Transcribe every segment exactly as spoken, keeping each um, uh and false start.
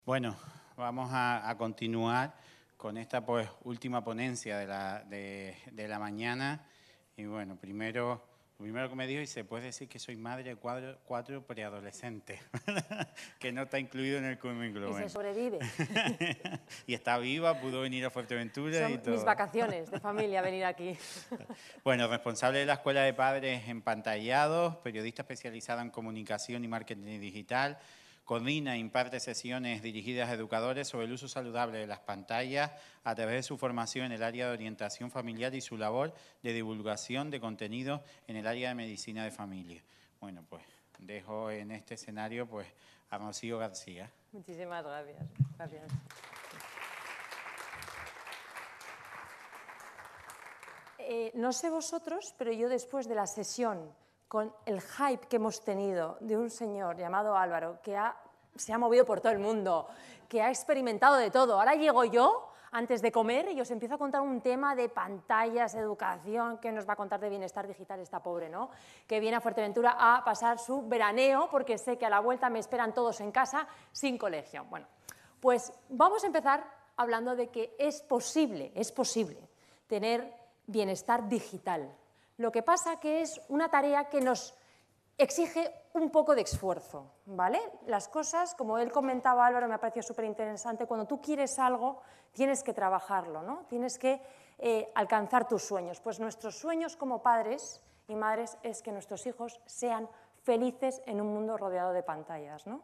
Bueno, vamos a, a continuar con esta pues, última ponencia de la, de, de la mañana. Y bueno, primero, lo primero que me dijo, y se puede decir que soy madre de cuatro, cuatro preadolescentes, que no está incluido en el currículum. Y se sobrevive. Y está viva, pudo venir a Fuerteventura. Son y todo. mis vacaciones de familia venir aquí. Bueno, responsable de la Escuela de Padres Empantallados, periodista especializada en comunicación y marketing digital. Coordina e imparte sesiones dirigidas a educadores sobre el uso saludable de las pantallas a través de su formación en el área de orientación familiar y su labor de divulgación de contenido en el área de medicina de familia. Bueno, pues dejo en este escenario pues, a Rocío García. Muchísimas gracias. gracias. Eh, no sé vosotros, pero yo después de la sesión, con el hype que hemos tenido de un señor llamado Álvaro, que ha, se ha movido por todo el mundo, que ha experimentado de todo. Ahora llego yo, antes de comer, y os empiezo a contar un tema de pantallas, educación, que nos va a contar de bienestar digital esta pobre, ¿no? Que viene a Fuerteventura a pasar su veraneo, porque sé que a la vuelta me esperan todos en casa, sin colegio. Bueno, pues vamos a empezar hablando de que es posible, es posible tener bienestar digital. Lo que pasa que es una tarea que nos exige un poco de esfuerzo, ¿vale? Las cosas, como él comentaba, Álvaro, me ha parecido súper interesante, cuando tú quieres algo, tienes que trabajarlo, ¿no? Tienes que eh, alcanzar tus sueños. Pues nuestros sueños como padres y madres es que nuestros hijos sean felices en un mundo rodeado de pantallas, ¿no?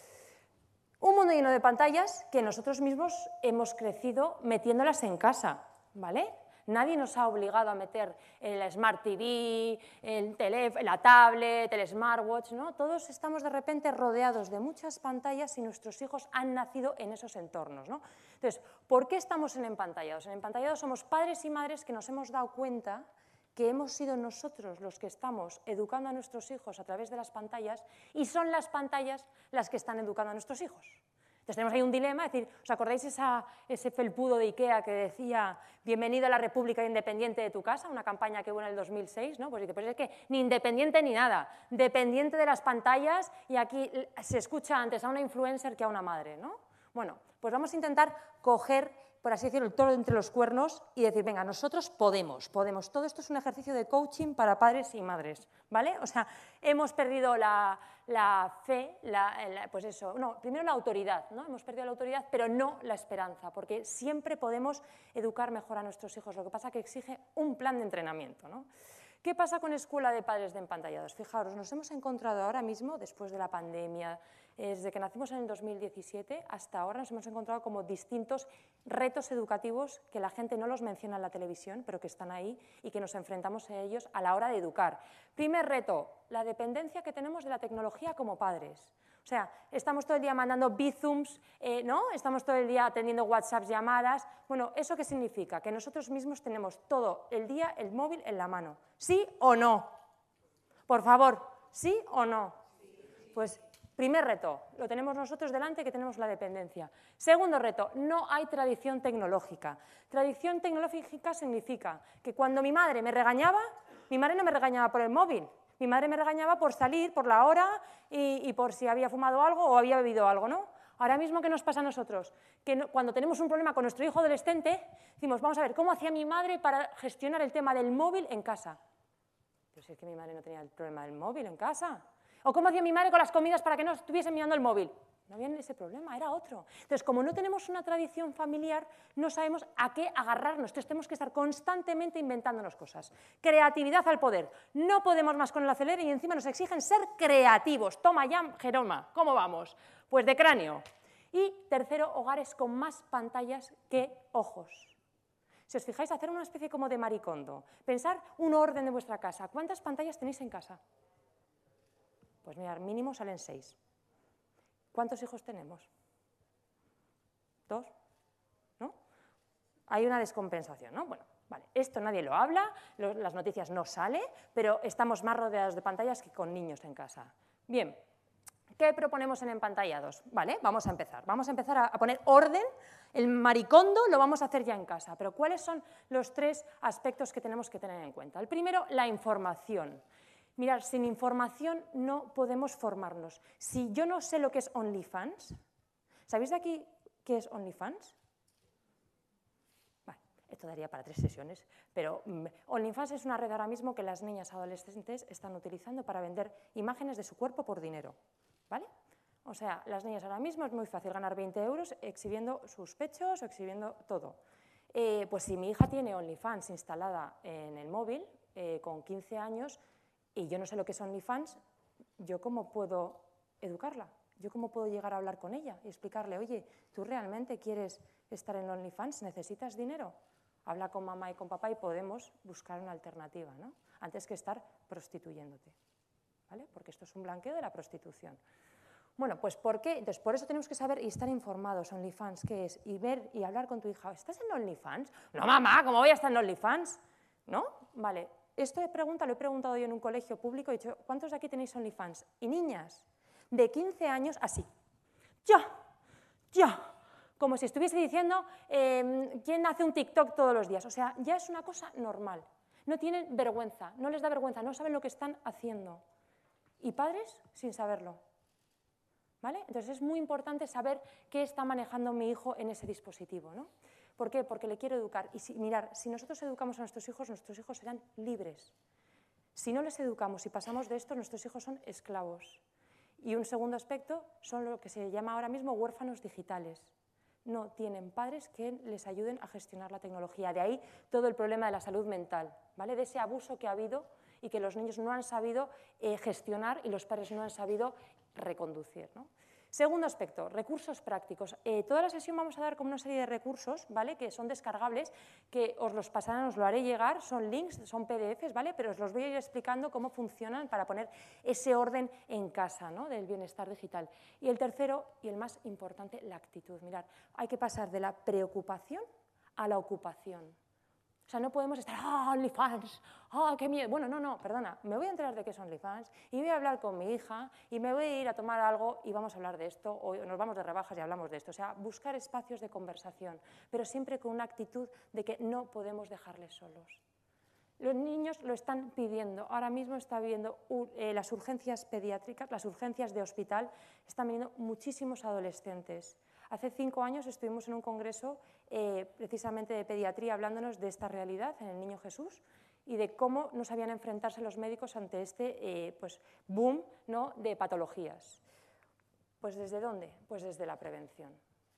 Un mundo lleno de pantallas que nosotros mismos hemos crecido metiéndolas en casa, ¿vale? Nadie nos ha obligado a meter el Smart T V, el teléfono, la tablet, el smartwatch, ¿no? Todos estamos de repente rodeados de muchas pantallas y nuestros hijos han nacido en esos entornos, ¿no? Entonces, ¿por qué estamos en empantallados? En empantallados somos padres y madres que nos hemos dado cuenta que hemos sido nosotros los que estamos educando a nuestros hijos a través de las pantallas y son las pantallas las que están educando a nuestros hijos. Entonces tenemos ahí un dilema, es decir, ¿os acordáis esa, ese felpudo de Ikea que decía bienvenido a la República Independiente de tu casa? Una campaña que hubo en el dos mil seis, ¿no? Pues dice, pues es que ni independiente ni nada, dependiente de las pantallas y aquí se escucha antes a una influencer que a una madre, ¿no? Bueno, pues vamos a intentar coger, por así decirlo, el toro entre los cuernos y decir, venga, nosotros podemos, podemos. Todo esto es un ejercicio de coaching para padres y madres, ¿vale? O sea, hemos perdido la, la fe, la, la, pues eso, no, primero la autoridad, ¿no? Hemos perdido la autoridad, pero no la esperanza, porque siempre podemos educar mejor a nuestros hijos. Lo que pasa es que exige un plan de entrenamiento, ¿no? ¿Qué pasa con Escuela de Padres de Empantallados? Fijaros, nos hemos encontrado ahora mismo, después de la pandemia, desde que nacimos en el dos mil diecisiete hasta ahora nos hemos encontrado como distintos retos educativos que la gente no los menciona en la televisión, pero que están ahí y que nos enfrentamos a ellos a la hora de educar. Primer reto, la dependencia que tenemos de la tecnología como padres. O sea, estamos todo el día mandando bizums, eh, ¿no? Estamos todo el día atendiendo WhatsApp, llamadas. Bueno, ¿eso qué significa? Que nosotros mismos tenemos todo el día el móvil en la mano. ¿Sí o no? Por favor, ¿sí o no? Pues primer reto, lo tenemos nosotros delante, que tenemos la dependencia. Segundo reto, no hay tradición tecnológica. Tradición tecnológica significa que cuando mi madre me regañaba, mi madre no me regañaba por el móvil. Mi madre me regañaba por salir, por la hora y, y por si había fumado algo o había bebido algo, ¿no? Ahora mismo, ¿qué nos pasa a nosotros? Que no, cuando tenemos un problema con nuestro hijo adolescente, decimos, vamos a ver, ¿cómo hacía mi madre para gestionar el tema del móvil en casa? Pero si es que mi madre no tenía el problema del móvil en casa. ¿O cómo hacía mi madre con las comidas para que no estuviesen mirando el móvil? No había ese problema, era otro. Entonces, como no tenemos una tradición familiar, no sabemos a qué agarrarnos. Entonces, tenemos que estar constantemente inventándonos cosas. Creatividad al poder. No podemos más con el acelere y encima nos exigen ser creativos. Toma ya, Jeroma, ¿cómo vamos? Pues de cráneo. Y tercero, hogares con más pantallas que ojos. Si os fijáis, hacer una especie como de maricondo. Pensar un orden de vuestra casa. ¿Cuántas pantallas tenéis en casa? Pues mirad, mínimo salen seis. ¿Cuántos hijos tenemos? ¿Dos? ¿No? Hay una descompensación, ¿no? Bueno, vale, esto nadie lo habla, lo, las noticias no salen, pero estamos más rodeados de pantallas que con niños en casa. Bien, ¿qué proponemos en empantallados? Vale, vamos a empezar. Vamos a empezar a, a poner orden. El maricondo lo vamos a hacer ya en casa, pero ¿cuáles son los tres aspectos que tenemos que tener en cuenta? El primero, la información. Mirad, sin información no podemos formarnos. Si yo no sé lo que es OnlyFans, ¿Sabéis de aquí qué es OnlyFans? Bueno, esto daría para tres sesiones, pero um, OnlyFans es una red ahora mismo que las niñas adolescentes están utilizando para vender imágenes de su cuerpo por dinero, ¿vale? O sea, las niñas ahora mismo es muy fácil ganar veinte euros exhibiendo sus pechos o exhibiendo todo. Eh, pues si mi hija tiene OnlyFans instalada en el móvil eh, con quince años y yo no sé lo que es OnlyFans, ¿yo cómo puedo educarla? ¿Yo cómo puedo llegar a hablar con ella y explicarle, oye, ¿tú realmente quieres estar en OnlyFans? ¿Necesitas dinero? Habla con mamá y con papá y podemos buscar una alternativa, ¿no? Antes que estar prostituyéndote, ¿vale? Porque esto es un blanqueo de la prostitución. Bueno, pues ¿por qué? Entonces, por eso tenemos que saber y estar informados, OnlyFans, ¿qué es? Y ver y hablar con tu hija, ¿estás en OnlyFans? No, mamá, ¿cómo voy a estar en OnlyFans? ¿No? Vale, esto de pregunta lo he preguntado yo en un colegio público, he dicho, ¿cuántos de aquí tenéis OnlyFans? Y niñas de quince años, así, ya, ya, como si estuviese diciendo, eh, ¿quién hace un TikTok todos los días? O sea, ya es una cosa normal. No tienen vergüenza, no les da vergüenza, no saben lo que están haciendo. Y padres sin saberlo. ¿Vale? Entonces es muy importante saber qué está manejando mi hijo en ese dispositivo, ¿no? ¿Por qué? Porque le quiero educar. Y si, mirar, si nosotros educamos a nuestros hijos, nuestros hijos serán libres. Si no les educamos y pasamos de esto, nuestros hijos son esclavos. Y un segundo aspecto son lo que se llama ahora mismo huérfanos digitales. No tienen padres que les ayuden a gestionar la tecnología. De ahí todo el problema de la salud mental, ¿vale? De ese abuso que ha habido y que los niños no han sabido eh, gestionar y los padres no han sabido reconducir, ¿no? Segundo aspecto, recursos prácticos. Eh, toda la sesión vamos a dar como una serie de recursos, ¿vale? Que son descargables, que os los pasarán, os lo haré llegar, son links, son P D Efes, ¿vale? Pero os los voy a ir explicando cómo funcionan para poner ese orden en casa, ¿no? Del bienestar digital. Y el tercero, y el más importante, la actitud. Mirad, hay que pasar de la preocupación a la ocupación. O sea, no podemos estar, ah, oh, OnlyFans, ah, oh, qué miedo. Bueno, no, no, perdona, me voy a enterar de qué es OnlyFans y voy a hablar con mi hija y me voy a ir a tomar algo y vamos a hablar de esto, o nos vamos de rebajas y hablamos de esto. O sea, buscar espacios de conversación, pero siempre con una actitud de que no podemos dejarles solos. Los niños lo están pidiendo. Ahora mismo está viendo eh, las urgencias pediátricas, las urgencias de hospital, están viniendo muchísimos adolescentes. Hace cinco años estuvimos en un congreso eh, precisamente de pediatría hablándonos de esta realidad en el Niño Jesús y de cómo no sabían enfrentarse los médicos ante este eh, pues, boom, ¿no?, de patologías. ¿Pues desde dónde? Pues desde la prevención.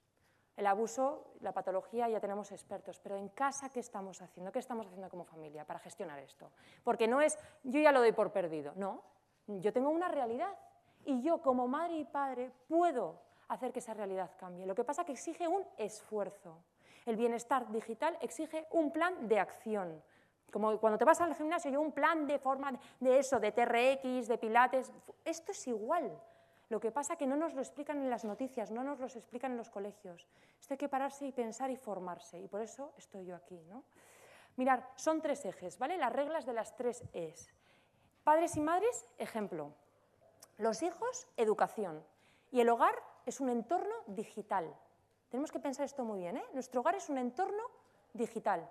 El abuso, la patología, ya tenemos expertos, pero en casa, ¿qué estamos haciendo? ¿Qué estamos haciendo como familia para gestionar esto? Porque no es, yo ya lo doy por perdido, no. Yo tengo una realidad y yo como madre y padre puedo hacer que esa realidad cambie. Lo que pasa es que exige un esfuerzo. El bienestar digital exige un plan de acción. Como cuando te vas al gimnasio, yo un plan de forma de eso, de T R X, de pilates, esto es igual. Lo que pasa es que no nos lo explican en las noticias, no nos lo explican en los colegios. Esto hay que pararse y pensar y formarse, y por eso estoy yo aquí, ¿no? Mirar, son tres ejes, ¿vale? Las reglas de las tres Es. Padres y madres, ejemplo. Los hijos, educación. Y el hogar es un entorno digital. Tenemos que pensar esto muy bien, ¿eh? Nuestro hogar es un entorno digital.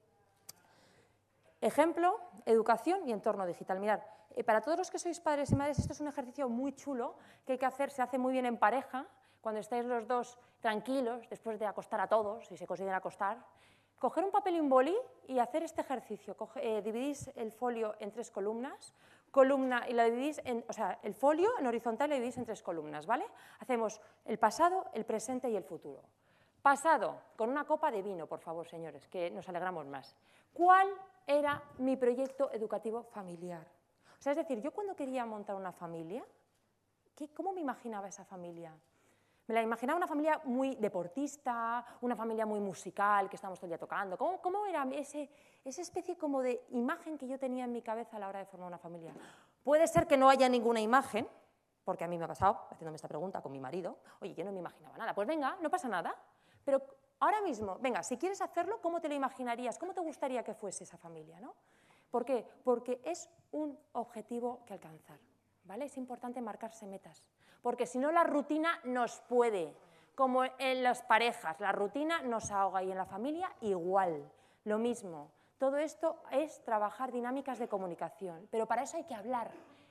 Ejemplo, educación y entorno digital. Mirad, eh, para todos los que sois padres y madres, esto es un ejercicio muy chulo que hay que hacer, se hace muy bien en pareja, cuando estáis los dos tranquilos, después de acostar a todos, si se consiguen acostar, coger un papel y un boli y hacer este ejercicio. Coge, eh, dividís el folio en tres columnas, columna y la dividís en, o sea, el folio en horizontal lo dividís en tres columnas, ¿vale? Hacemos el pasado, el presente y el futuro. Pasado, con una copa de vino, por favor, señores, que nos alegramos más. ¿Cuál era mi proyecto educativo familiar? O sea, es decir, yo cuando quería montar una familia, ¿qué, ¿cómo me imaginaba esa familia? Me la imaginaba una familia muy deportista, una familia muy musical, que estábamos todo el día tocando. ¿Cómo, cómo era ese, esa especie como de imagen que yo tenía en mi cabeza a la hora de formar una familia? Puede ser que no haya ninguna imagen, porque a mí me ha pasado, haciéndome esta pregunta con mi marido, oye, yo no me imaginaba nada. Pues venga, no pasa nada, pero ahora mismo, venga, si quieres hacerlo, ¿cómo te lo imaginarías? ¿Cómo te gustaría que fuese esa familia, ¿no? ¿Por qué? Porque es un objetivo que alcanzar, ¿vale? Es importante marcarse metas. Porque si no la rutina nos puede, como en las parejas, la rutina nos ahoga y en la familia igual, lo mismo. Todo esto es trabajar dinámicas de comunicación, pero para eso hay que hablar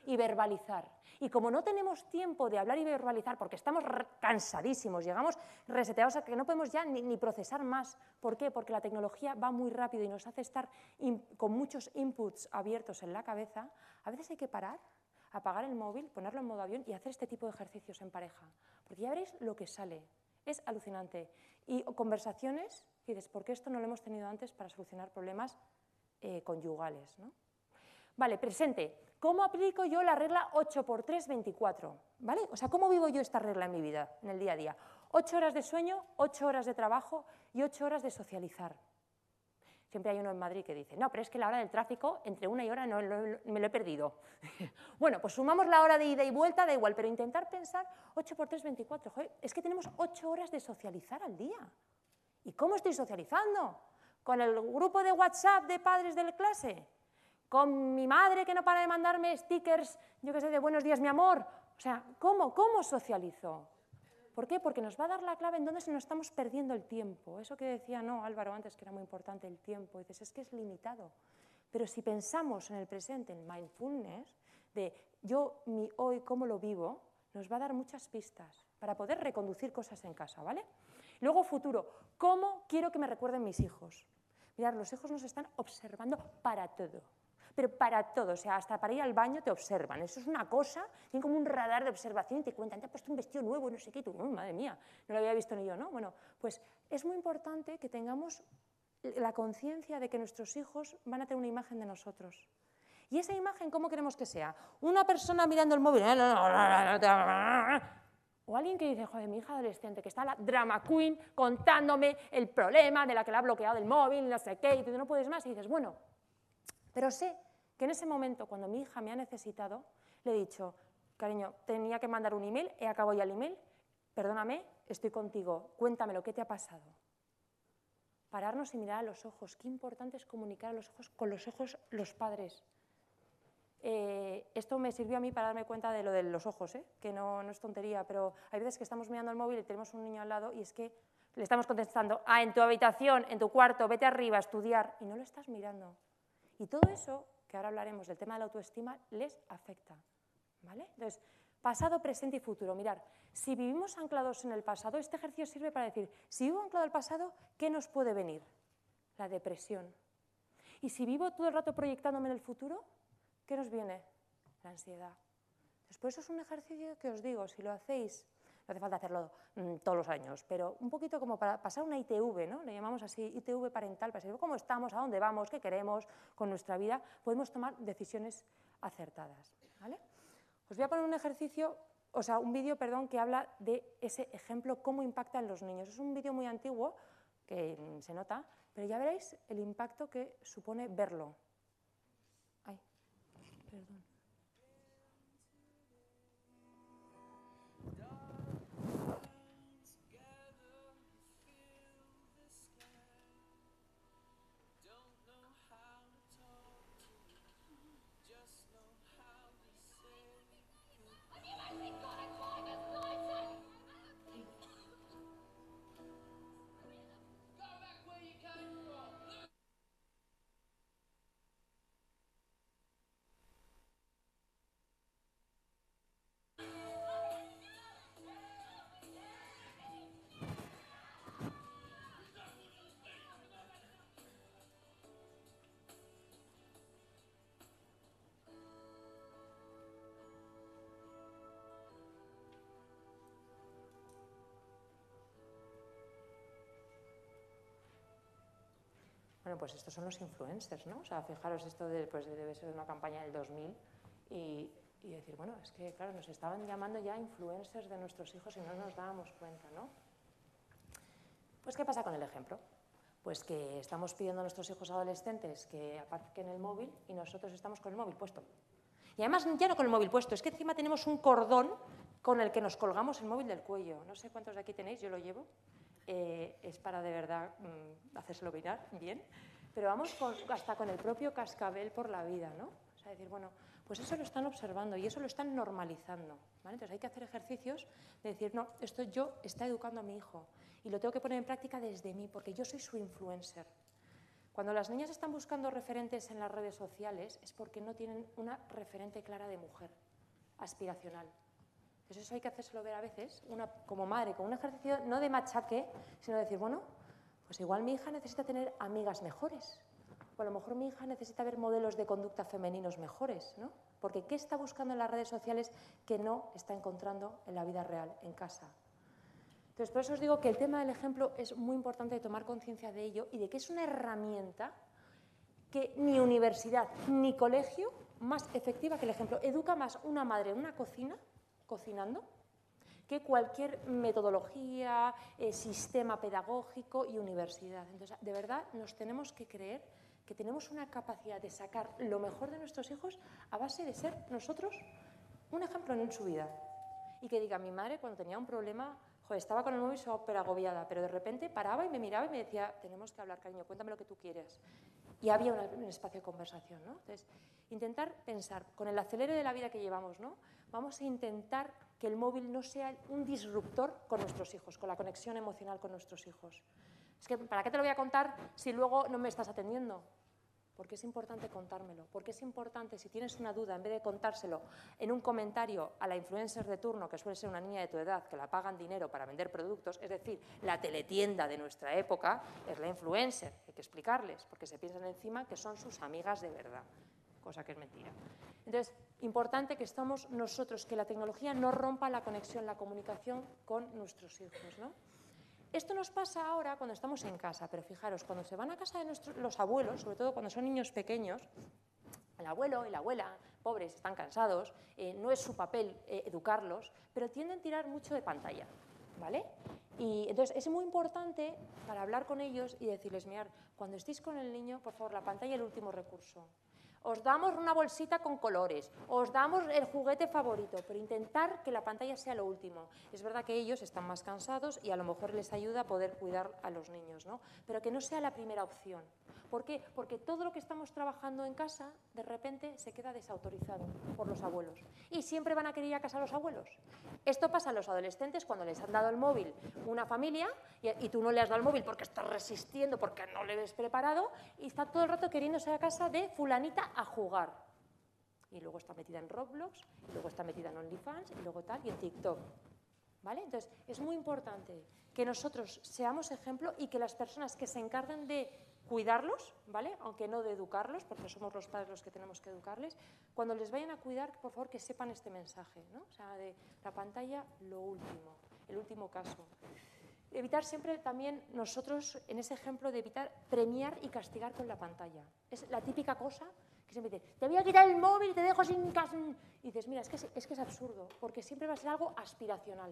y verbalizar. Y como no tenemos tiempo de hablar y verbalizar, porque estamos cansadísimos, llegamos reseteados a que no podemos ya ni, ni procesar más. ¿Por qué? Porque la tecnología va muy rápido y nos hace estar in, con muchos inputs abiertos en la cabeza. A veces hay que parar, apagar el móvil, ponerlo en modo avión y hacer este tipo de ejercicios en pareja. Porque ya veréis lo que sale. Es alucinante. Y conversaciones, y dices, ¿por qué esto no lo hemos tenido antes para solucionar problemas eh, conyugales, ¿no? Vale, presente. ¿Cómo aplico yo la regla ocho por tres, veinticuatro? ¿Vale? O sea, ¿cómo vivo yo esta regla en mi vida, en el día a día? ocho horas de sueño, ocho horas de trabajo y ocho horas de socializar. Siempre hay uno en Madrid que dice, no, pero es que la hora del tráfico, entre una y hora no, no, me lo he perdido. Bueno, pues sumamos la hora de ida y vuelta, da igual, pero intentar pensar ocho por tres, veinticuatro. Joder, es que tenemos ocho horas de socializar al día. ¿Y cómo estoy socializando? ¿Con el grupo de WhatsApp de padres de la clase? ¿Con mi madre que no para de mandarme stickers, yo qué sé, de buenos días, mi amor? O sea, ¿cómo, cómo socializo? ¿Por qué? Porque nos va a dar la clave en dónde se nos estamos perdiendo el tiempo. Eso que decía, no, Álvaro, antes, que era muy importante el tiempo. Y dices, es que es limitado. Pero si pensamos en el presente, en mindfulness, de yo, mi hoy, cómo lo vivo, nos va a dar muchas pistas para poder reconducir cosas en casa, ¿vale? Luego, futuro, ¿cómo quiero que me recuerden mis hijos? Mirad, los hijos nos están observando para todo. Pero para todo, o sea, hasta para ir al baño te observan. Eso es una cosa, tienen como un radar de observación y te cuentan, te has puesto un vestido nuevo, no sé qué, y tú, oh, madre mía, no lo había visto ni yo, ¿no? Bueno, pues es muy importante que tengamos la conciencia de que nuestros hijos van a tener una imagen de nosotros. ¿Y esa imagen cómo queremos que sea? Una persona mirando el móvil, o alguien que dice, joder, mi hija adolescente, que está la drama queen contándome el problema de la que le ha bloqueado el móvil, no sé qué, y tú no puedes más, y dices, bueno, pero sé que en ese momento, cuando mi hija me ha necesitado, le he dicho, cariño, tenía que mandar un email, he acabado ya el email, perdóname, estoy contigo, cuéntame lo que te ha pasado. Pararnos y mirar a los ojos, qué importante es comunicar a los ojos, con los ojos los padres. Eh, esto me sirvió a mí para darme cuenta de lo de los ojos, ¿eh? Que no, no es tontería, pero hay veces que estamos mirando el móvil y tenemos un niño al lado y es que le estamos contestando, ah, en tu habitación, en tu cuarto, vete arriba a estudiar, y no lo estás mirando. Y todo eso, que ahora hablaremos del tema de la autoestima, les afecta, ¿vale? Entonces, pasado, presente y futuro. Mirar, si vivimos anclados en el pasado, este ejercicio sirve para decir, si vivo anclado en el pasado, ¿qué nos puede venir? La depresión. Y si vivo todo el rato proyectándome en el futuro, ¿qué nos viene? La ansiedad. Entonces, por eso es un ejercicio que os digo, si lo hacéis, no hace falta hacerlo mmm, todos los años, pero un poquito como para pasar una I T V, ¿no? Le llamamos así, I T V parental, para saber cómo estamos, a dónde vamos, qué queremos con nuestra vida, podemos tomar decisiones acertadas, ¿vale? Os voy a poner un ejercicio, o sea, un vídeo, perdón, que habla de ese ejemplo, cómo impacta en los niños. Es un vídeo muy antiguo, que mmm, se nota, pero ya veréis el impacto que supone verlo. Ay, perdón. Bueno, pues estos son los influencers, ¿no? O sea, fijaros, esto de, pues debe ser una campaña del dos mil y, y decir, bueno, es que, claro, nos estaban llamando ya influencers de nuestros hijos y no nos dábamos cuenta, ¿no? Pues, ¿qué pasa con el ejemplo? Pues que estamos pidiendo a nuestros hijos adolescentes que aparquen el móvil y nosotros estamos con el móvil puesto. Y además, ya no con el móvil puesto, es que encima tenemos un cordón con el que nos colgamos el móvil del cuello. No sé cuántos de aquí tenéis, yo lo llevo. Eh, es para de verdad mmm, hacérselo mirar bien, pero vamos con, hasta con el propio cascabel por la vida, ¿no? O sea, decir, bueno, pues eso lo están observando y eso lo están normalizando, ¿vale? Entonces hay que hacer ejercicios de decir, no, esto yo está educando a mi hijo y lo tengo que poner en práctica desde mí, porque yo soy su influencer. Cuando las niñas están buscando referentes en las redes sociales es porque no tienen una referente clara de mujer, aspiracional. Entonces eso hay que hacérselo ver a veces, una, como madre, con un ejercicio no de machaque, sino de decir, bueno, pues igual mi hija necesita tener amigas mejores, o a lo mejor mi hija necesita ver modelos de conducta femeninos mejores, ¿no? Porque ¿qué está buscando en las redes sociales que no está encontrando en la vida real, en casa? Entonces, por eso os digo que el tema del ejemplo es muy importante de tomar conciencia de ello y de que es una herramienta que ni universidad ni colegio más efectiva que el ejemplo. Educa más una madre en una cocina, cocinando, que cualquier metodología, eh, sistema pedagógico y universidad. Entonces, de verdad, nos tenemos que creer que tenemos una capacidad de sacar lo mejor de nuestros hijos a base de ser nosotros un ejemplo en su vida. Y que diga, mi madre cuando tenía un problema, joder, estaba con el móvil súper agobiada, pero de repente paraba y me miraba y me decía, tenemos que hablar, cariño, cuéntame lo que tú quieres. Y había una, un espacio de conversación, ¿no? Entonces, intentar pensar, con el acelere de la vida que llevamos, ¿no? Vamos a intentar que el móvil no sea un disruptor con nuestros hijos, con la conexión emocional con nuestros hijos. Es que, ¿para qué te lo voy a contar si luego no me estás atendiendo? Porque es importante contármelo, porque es importante, si tienes una duda, en vez de contárselo en un comentario a la influencer de turno, que suele ser una niña de tu edad, que la pagan dinero para vender productos, es decir, la teletienda de nuestra época es la influencer, hay que explicarles, porque se piensan encima que son sus amigas de verdad, cosa que es mentira. Entonces, importante que estamos nosotros, que la tecnología no rompa la conexión, la comunicación con nuestros hijos, ¿no? Esto nos pasa ahora cuando estamos en casa, pero fijaros, cuando se van a casa de nuestros, los abuelos, sobre todo cuando son niños pequeños, el abuelo y la abuela, pobres, están cansados, eh, no es su papel eh, educarlos, pero tienden a tirar mucho de pantalla, ¿vale? Y entonces es muy importante para hablar con ellos y decirles, mirad, cuando estéis con el niño, por favor, la pantalla es el último recurso. Os damos una bolsita con colores, os damos el juguete favorito, pero intentar que la pantalla sea lo último. Es verdad que ellos están más cansados y a lo mejor les ayuda a poder cuidar a los niños, ¿no? Pero que no sea la primera opción. ¿Por qué? Porque todo lo que estamos trabajando en casa, de repente, se queda desautorizado por los abuelos. Y siempre van a querer ir a casa los abuelos. Esto pasa a los adolescentes cuando les han dado el móvil una familia y, y tú no le has dado el móvil porque estás resistiendo, porque no le ves preparado y está todo el rato queriéndose a casa de fulanita a jugar. Y luego está metida en Roblox, y luego está metida en OnlyFans, y luego tal, y en TikTok. ¿Vale? Entonces, es muy importante que nosotros seamos ejemplo y que las personas que se encarguen de cuidarlos, ¿vale? Aunque no de educarlos, porque somos los padres los que tenemos que educarles, cuando les vayan a cuidar, por favor, que sepan este mensaje, ¿no? O sea, de la pantalla, lo último, el último caso. Evitar siempre también nosotros, en ese ejemplo de evitar premiar y castigar con la pantalla. Es la típica cosa que siempre dice, te voy a quitar el móvil y te dejo sin casa. Y dices, mira, es que es, es que es absurdo, porque siempre va a ser algo aspiracional.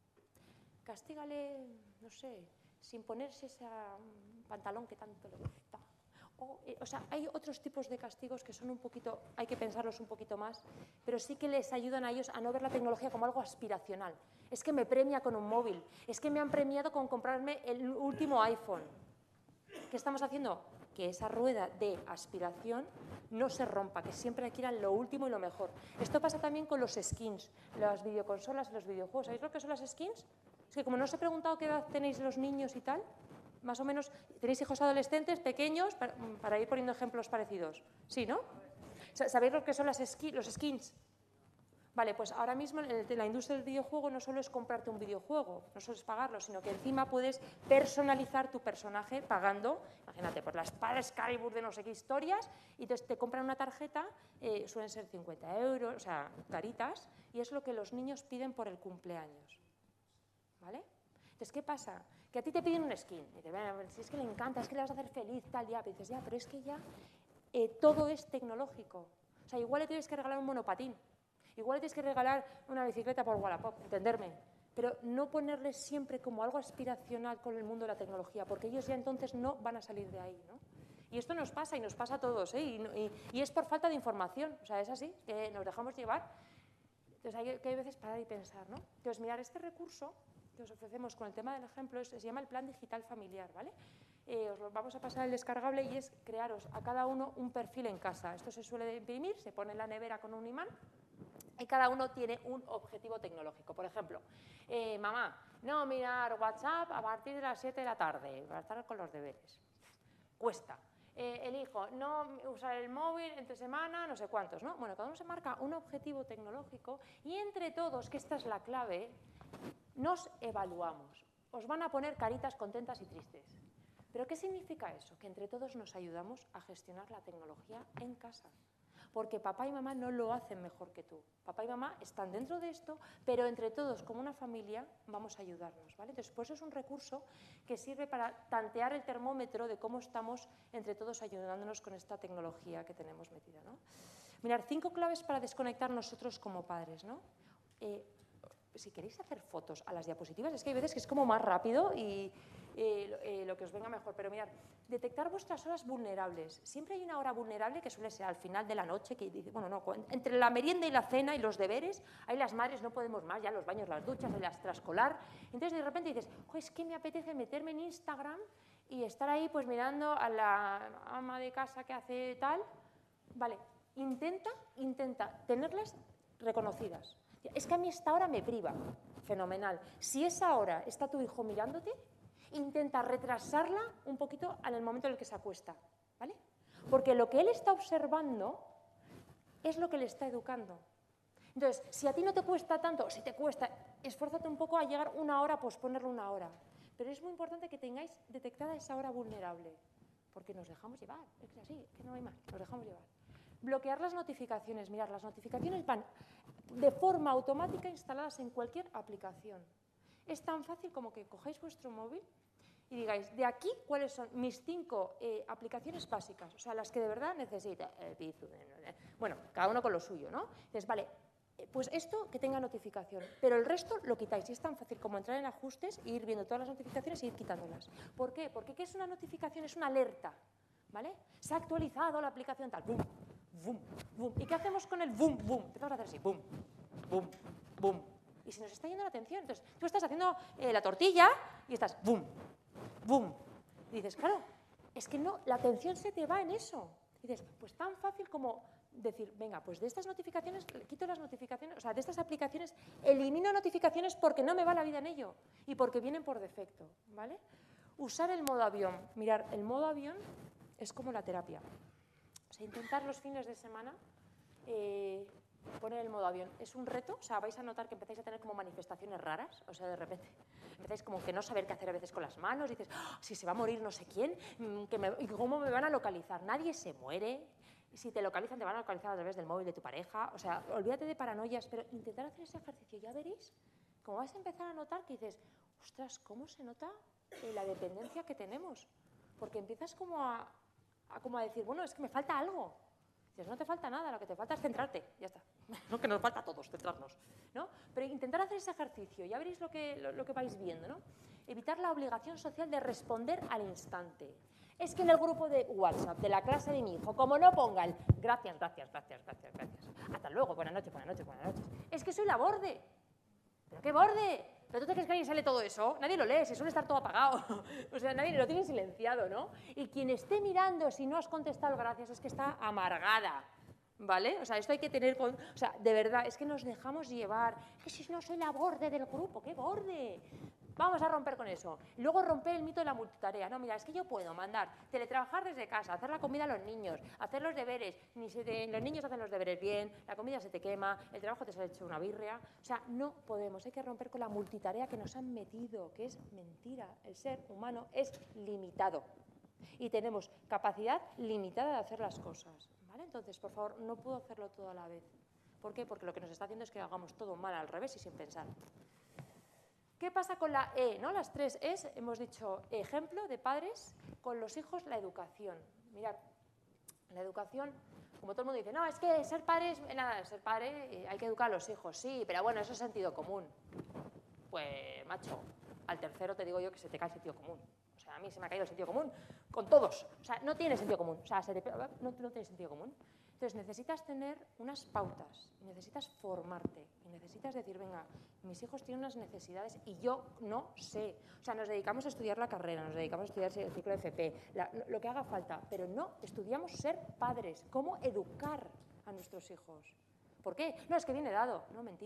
Castígale, no sé, sin ponerse ese pantalón que tanto le gusta. O, eh, o sea, hay otros tipos de castigos que son un poquito, hay que pensarlos un poquito más, pero sí que les ayudan a ellos a no ver la tecnología como algo aspiracional. Es que me premia con un móvil, es que me han premiado con comprarme el último iPhone. ¿Qué estamos haciendo? Que esa rueda de aspiración no se rompa, que siempre hay que ir a lo último y lo mejor. Esto pasa también con los skins, las videoconsolas y los videojuegos. ¿Sabéis lo que son las skins? Es que como no os he preguntado qué edad tenéis los niños y tal, más o menos, ¿tenéis hijos adolescentes, pequeños, para, para ir poniendo ejemplos parecidos? ¿Sí, no? ¿Sabéis lo que son las ski, los skins? Vale, pues ahora mismo en la industria del videojuego no solo es comprarte un videojuego, no solo es pagarlo, sino que encima puedes personalizar tu personaje pagando, imagínate, por la espada Excalibur de no sé qué historias, y entonces te compran una tarjeta, eh, suelen ser cincuenta euros, o sea, caritas, y es lo que los niños piden por el cumpleaños. ¿Vale? Entonces, ¿qué pasa? Que a ti te piden un skin, y te ven, si es que le encanta, es que le vas a hacer feliz, tal, ya, pero dices, ya, pero es que ya eh, todo es tecnológico. O sea, igual le tienes que regalar un monopatín, igual le tienes que regalar una bicicleta por Wallapop, entenderme, pero no ponerles siempre como algo aspiracional con el mundo de la tecnología, porque ellos ya entonces no van a salir de ahí, ¿no? Y esto nos pasa, y nos pasa a todos, ¿eh? y, y, y es por falta de información, o sea, es así, que nos dejamos llevar. Entonces hay que hay veces parar y pensar, ¿no? Entonces, mirar, este recurso que os ofrecemos con el tema del ejemplo es, se llama el Plan Digital Familiar, ¿vale? Eh, os lo vamos a pasar el descargable y es crearos a cada uno un perfil en casa. Esto se suele imprimir, se pone en la nevera con un imán y cada uno tiene un objetivo tecnológico. Por ejemplo, eh, mamá, no mirar WhatsApp a partir de las siete de la tarde, para estar con los deberes. Cuesta. eh, el hijo, no usar el móvil entre semana, no sé cuántos, ¿no? Bueno, cada uno se marca un objetivo tecnológico y entre todos, que esta es la clave, nos evaluamos. Os van a poner caritas contentas y tristes. ¿Pero qué significa eso? Que entre todos nos ayudamos a gestionar la tecnología en casa. Porque papá y mamá no lo hacen mejor que tú. Papá y mamá están dentro de esto, pero entre todos, como una familia, vamos a ayudarnos, ¿vale? Entonces, pues es un recurso que sirve para tantear el termómetro de cómo estamos entre todos ayudándonos con esta tecnología que tenemos metida, ¿no? Mirad, cinco claves para desconectar nosotros como padres, ¿no? Eh, si queréis hacer fotos a las diapositivas, es que hay veces que es como más rápido y eh, eh, lo que os venga mejor, pero mirad, detectar vuestras horas vulnerables. Siempre hay una hora vulnerable que suele ser al final de la noche, que dice, bueno, no, entre la merienda y la cena y los deberes, ahí las madres no podemos más, ya los baños, las duchas, el extraescolar. Entonces de repente dices, oh, es que me apetece meterme en Instagram y estar ahí pues mirando a la ama de casa que hace tal. Vale, intenta, intenta tenerlas reconocidas. Es que a mí esta hora me priva. Fenomenal. Si esa hora está tu hijo mirándote, intenta retrasarla un poquito en el momento en el que se acuesta, ¿vale? Porque lo que él está observando es lo que le está educando. Entonces, si a ti no te cuesta tanto, si te cuesta, esfuérzate un poco a llegar una hora, posponerlo una hora. Pero es muy importante que tengáis detectada esa hora vulnerable, porque nos dejamos llevar, es así, que no hay más, nos dejamos llevar. Bloquear las notificaciones. Mirad, las notificaciones van de forma automática instaladas en cualquier aplicación. Es tan fácil como que cojáis vuestro móvil y digáis, de aquí, ¿cuáles son mis cinco eh, aplicaciones básicas? O sea, las que de verdad necesita. Eh, eh, bueno, cada uno con lo suyo, ¿no? Entonces, vale, eh, pues esto que tenga notificación, pero el resto lo quitáis. Y es tan fácil como entrar en ajustes e ir viendo todas las notificaciones y ir quitándolas. ¿Por qué? Porque ¿qué es una notificación? Es una alerta, ¿vale? Se ha actualizado la aplicación tal, ¡bum! Boom, boom. ¿Y qué hacemos con el boom, boom? Empezamos a hacer así, boom, boom, boom. Y se nos está yendo la atención. Entonces, tú estás haciendo eh, la tortilla y estás boom, boom. Y dices, claro, es que no, la atención se te va en eso. Y dices, pues tan fácil como decir, venga, pues de estas notificaciones, quito las notificaciones, o sea, de estas aplicaciones, elimino notificaciones porque no me va la vida en ello y porque vienen por defecto, ¿vale? Usar el modo avión. Mirar, el modo avión es como la terapia. O sea, intentar los fines de semana eh, poner el modo avión. Es un reto, o sea, vais a notar que empezáis a tener como manifestaciones raras, o sea, de repente empezáis como que no saber qué hacer a veces con las manos, dices, oh, si se va a morir no sé quién, que me, ¿y cómo me van a localizar? Nadie se muere, si te localizan te van a localizar a través del móvil de tu pareja, o sea, olvídate de paranoias, pero intentar hacer ese ejercicio, ya veréis, como vas a empezar a notar que dices, ostras, ¿cómo se nota eh, la dependencia que tenemos? Porque empiezas como a... A como a decir, bueno, es que me falta algo. Dices, no te falta nada, lo que te falta es centrarte, ya está. No, que nos falta a todos, centrarnos, ¿no? Pero intentar hacer ese ejercicio, ya veréis lo que, lo, lo que vais viendo, ¿no? Evitar la obligación social de responder al instante. Es que en el grupo de WhatsApp de la clase de mi hijo, como no ponga el gracias, gracias, gracias, gracias, gracias, hasta luego, buenas noches, buenas noches, buenas noches, es que soy la borde. ¿Pero qué borde? ¿Pero tú te crees que alguien sale todo eso? Nadie lo lee, si suele estar todo apagado. O sea, nadie lo tiene silenciado, ¿no? Y quien esté mirando, si no has contestado el gracias, es que está amargada, ¿vale? O sea, esto hay que tener... Con... O sea, de verdad, es que nos dejamos llevar. Que si no soy la borde del grupo, ¿qué borde? Vamos a romper con eso. Y luego romper el mito de la multitarea. No, mira, es que yo puedo mandar, teletrabajar desde casa, hacer la comida a los niños, hacer los deberes. Ni se te, los niños hacen los deberes bien, la comida se te quema, el trabajo te sale hecho una birria. O sea, no podemos. Hay que romper con la multitarea que nos han metido, que es mentira. El ser humano es limitado. Y tenemos capacidad limitada de hacer las cosas, ¿vale? Entonces, por favor, no puedo hacerlo todo a la vez. ¿Por qué? Porque lo que nos está haciendo es que hagamos todo mal al revés y sin pensar. ¿Qué pasa con la E? ¿no? Las tres Es, hemos dicho, ejemplo de padres, con los hijos, la educación. Mirad, la educación, como todo el mundo dice, no, es que ser padre es, nada, ser padre, hay que educar a los hijos, sí, pero bueno, eso es sentido común. Pues, macho, al tercero te digo yo que se te cae el sentido común. O sea, a mí se me ha caído el sentido común con todos. O sea, no tiene sentido común. O sea, se te, no, no tiene sentido común. Entonces, necesitas tener unas pautas, necesitas formarte y necesitas decir, venga, mis hijos tienen unas necesidades y yo no sé. O sea, nos dedicamos a estudiar la carrera, nos dedicamos a estudiar el ciclo de F P, la, lo que haga falta, pero no estudiamos ser padres, cómo educar a nuestros hijos. ¿Por qué? No, es que viene dado. No, mentira.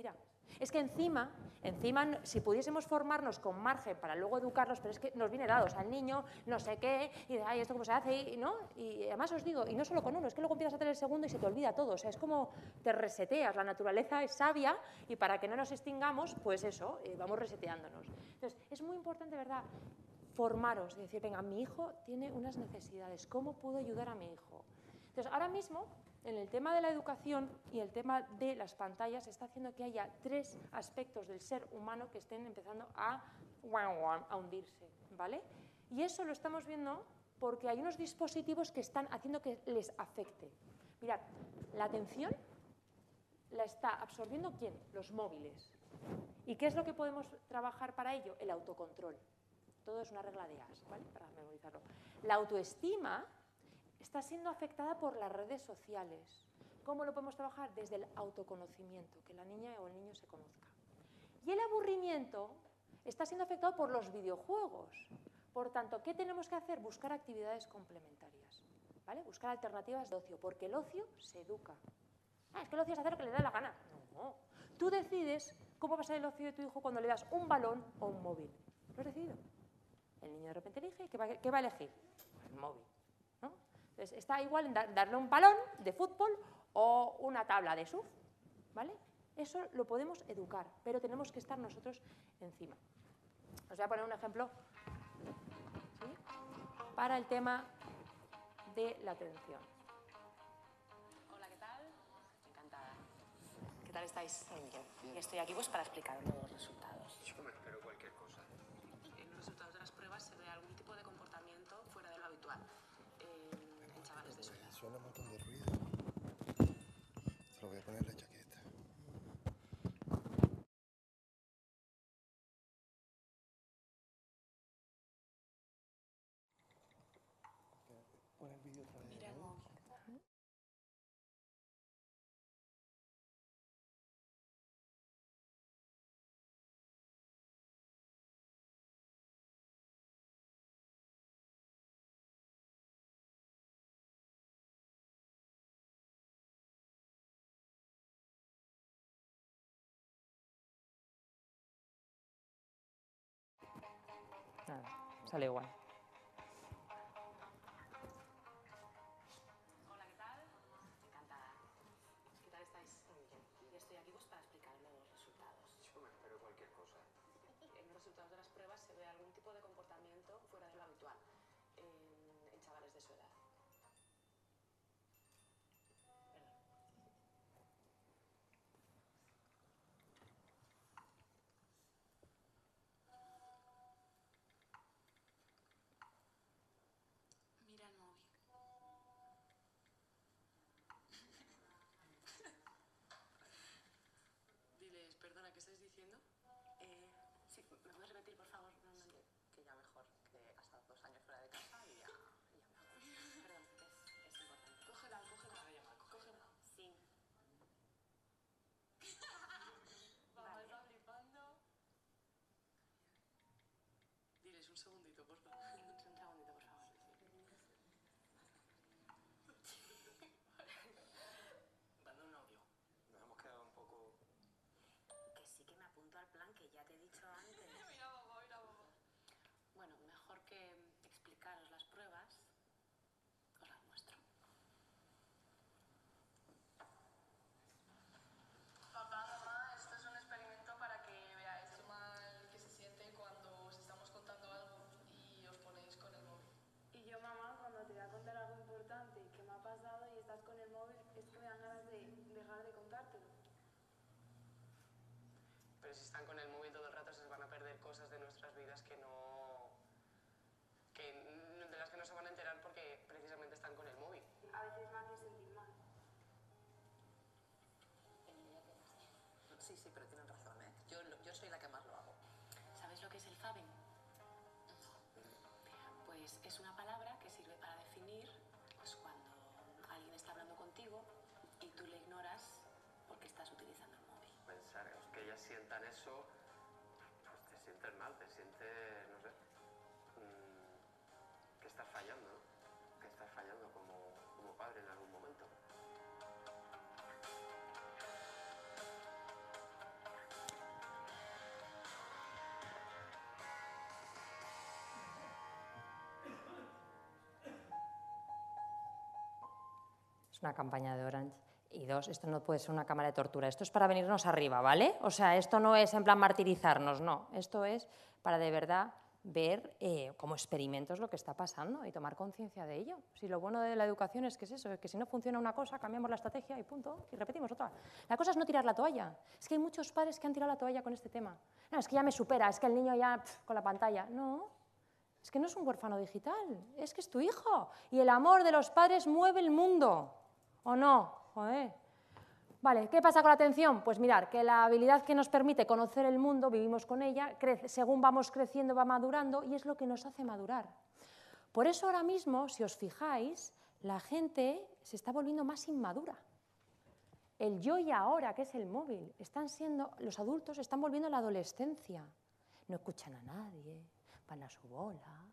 Es que encima, encima, si pudiésemos formarnos con margen para luego educarlos, pero es que nos viene dado, o sea, el niño no sé qué, y de, ay, ¿esto cómo se hace? Y, ¿no? Y además os digo, y no solo con uno, es que luego empiezas a tener el segundo y se te olvida todo, o sea, es como te reseteas, la naturaleza es sabia y para que no nos extingamos, pues eso, eh, vamos reseteándonos. Entonces, es muy importante, ¿verdad?, formaros, decir, venga, mi hijo tiene unas necesidades, ¿cómo puedo ayudar a mi hijo? Entonces, ahora mismo, en el tema de la educación y el tema de las pantallas, está haciendo que haya tres aspectos del ser humano que estén empezando a, a hundirse, ¿vale? Y eso lo estamos viendo porque hay unos dispositivos que están haciendo que les afecte. Mirad, la atención la está absorbiendo ¿quién? Los móviles. ¿Y qué es lo que podemos trabajar para ello? El autocontrol. Todo es una regla de As, ¿vale? Para memorizarlo. La autoestima está siendo afectada por las redes sociales. ¿Cómo lo podemos trabajar? Desde el autoconocimiento, que la niña o el niño se conozca. Y el aburrimiento está siendo afectado por los videojuegos. Por tanto, ¿qué tenemos que hacer? Buscar actividades complementarias, ¿vale? Buscar alternativas de ocio, porque el ocio se educa. Ah, es que el ocio es hacer lo que le da la gana. No. Tú decides cómo va a ser el ocio de tu hijo cuando le das un balón o un móvil. ¿Lo has decidido? El niño de repente elige, ¿qué va, qué va a elegir? El móvil, ¿no? Entonces, está igual en darle un balón de fútbol o una tabla de surf, ¿vale? Eso lo podemos educar, pero tenemos que estar nosotros encima. Os voy a poner un ejemplo, ¿sí?, para el tema de la atención. Hola, ¿qué tal? Encantada. ¿Qué tal estáis? Muy bien. Y estoy aquí pues para explicaros los resultados. Yo me espero cualquier cosa. En los resultados de las pruebas se ve algún tipo de comportamiento fuera de lo habitual en, en chavales de su edad. Suena un montón de ruido. Te lo voy a poner en la chaqueta. Pon el vídeo otra vez. Mira el móvil. Nada, sale igual. Hola, ¿qué tal? Encantada. ¿Qué tal estáis? Muy bien. Y estoy aquí pues para explicaros los resultados. Yo me espero cualquier cosa. En los resultados de las pruebas se ve algún tipo de comportamiento fuera de lo habitual en, en chavales de su edad. Perdón. Mira el móvil. Diles, perdona, ¿qué estáis diciendo? Eh, sí, ¿me puedes repetir, por favor? No, no, que ya mejor, que ha estado dos años fuera de casa y ya, ya mejor. Perdón, es, es importante. Cógela, cógela. Ahora llama, cógela. Sí. Mamá está flipando. Diles un segundito, por favor. Un, un segundito, por favor. Manda un audio. Nos hemos quedado un poco... Que sí que me apunto al plan que ya te he dicho antes. Mira, mamá, mira, mamá. Bueno, mejor que explicaros las pruebas, os las muestro. Papá, mamá, esto es un experimento para que veáis lo mal que se siente cuando os estamos contando algo y os ponéis con el móvil. Y yo, mamá, cuando te voy a contar algo importante que me ha pasado y estás con el móvil, es que me dan ganas de dejar de contártelo. Pero si están con el móvil todo el rato se van a perder cosas de nuestras vidas que no... que de las que no se van a enterar porque precisamente están con el móvil. A veces me hace sentir mal. Sí, sí, pero tienen razón, ¿eh? Yo, yo soy la que más lo hago. ¿Sabéis lo que es el faben? Pues es una palabra que sirve para definir pues, cuando alguien está hablando contigo y tú le ignoras porque estás utilizando el móvil. Pensar que ellas sientan eso, pues te sientes mal, te sientes, no sé, mmm, que estás fallando, ¿no? Que estás fallando como, como padre en algún momento. Es una campaña de Orange. Y dos, esto no puede ser una cámara de tortura, esto es para venirnos arriba, ¿vale? O sea, esto no es en plan martirizarnos, no. Esto es para de verdad ver eh, como experimentos lo que está pasando y tomar conciencia de ello. Si lo bueno de la educación es que es eso, es que si no funciona una cosa, cambiamos la estrategia y punto, y repetimos otra. La cosa es no tirar la toalla. Es que hay muchos padres que han tirado la toalla con este tema. No, es que ya me supera, es que el niño ya pff, con la pantalla. No, es que no es un huérfano digital, es que es tu hijo. Y el amor de los padres mueve el mundo, ¿o no? Joder. Vale, ¿qué pasa con la atención? Pues mirar, que la habilidad que nos permite conocer el mundo, vivimos con ella, crece, según vamos creciendo va madurando y es lo que nos hace madurar. Por eso ahora mismo, si os fijáis, la gente se está volviendo más inmadura. El yo y ahora, que es el móvil, están siendo, los adultos están volviendo a la adolescencia. No escuchan a nadie, van a su bola.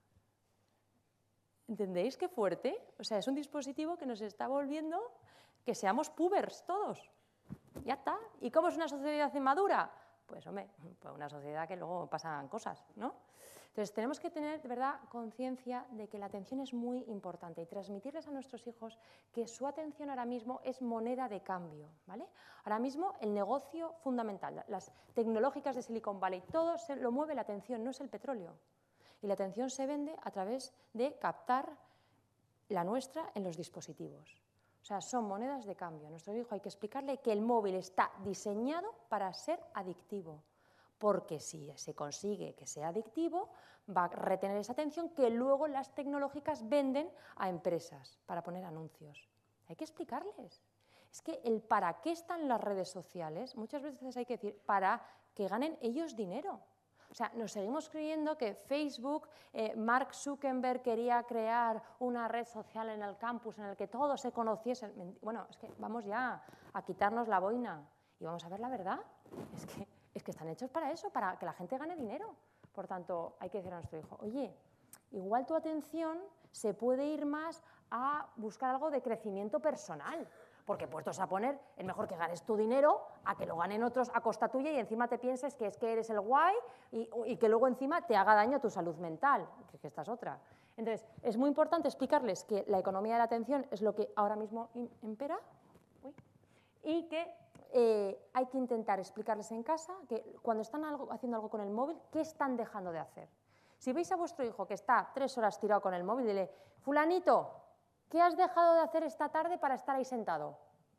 ¿Entendéis qué fuerte? O sea, es un dispositivo que nos está volviendo que seamos pubers todos. Ya está. ¿Y cómo es una sociedad inmadura? Pues, hombre, pues una sociedad que luego pasan cosas, ¿no? Entonces, tenemos que tener, de verdad, conciencia de que la atención es muy importante y transmitirles a nuestros hijos que su atención ahora mismo es moneda de cambio, ¿vale? Ahora mismo, el negocio fundamental, las tecnológicas de Silicon Valley, todo se lo mueve la atención, no es el petróleo. Y la atención se vende a través de captar la nuestra en los dispositivos. O sea, son monedas de cambio. A nuestro hijo hay que explicarle que el móvil está diseñado para ser adictivo, porque si se consigue que sea adictivo, va a retener esa atención que luego las tecnológicas venden a empresas para poner anuncios. Hay que explicarles. Es que el para qué están las redes sociales, muchas veces hay que decir, para que ganen ellos dinero. O sea, nos seguimos creyendo que Facebook, eh, Mark Zuckerberg quería crear una red social en el campus en el que todos se conociesen. Bueno, es que vamos ya a quitarnos la boina y vamos a ver la verdad. Es que, es que están hechos para eso, para que la gente gane dinero. Por tanto, hay que decir a nuestro hijo, oye, igual tu atención se puede ir más a buscar algo de crecimiento personal. Porque puestos a poner, es mejor que ganes tu dinero a que lo ganen otros a costa tuya y encima te pienses que es que eres el guay y, y que luego encima te haga daño tu salud mental, que, que esta es otra. Entonces, es muy importante explicarles que la economía de la atención es lo que ahora mismo impera Uy. y que eh, hay que intentar explicarles en casa que cuando están algo, haciendo algo con el móvil, ¿qué están dejando de hacer? Si veis a vuestro hijo que está tres horas tirado con el móvil, dile, fulanito, ¿qué has dejado de hacer esta tarde para estar ahí sentado?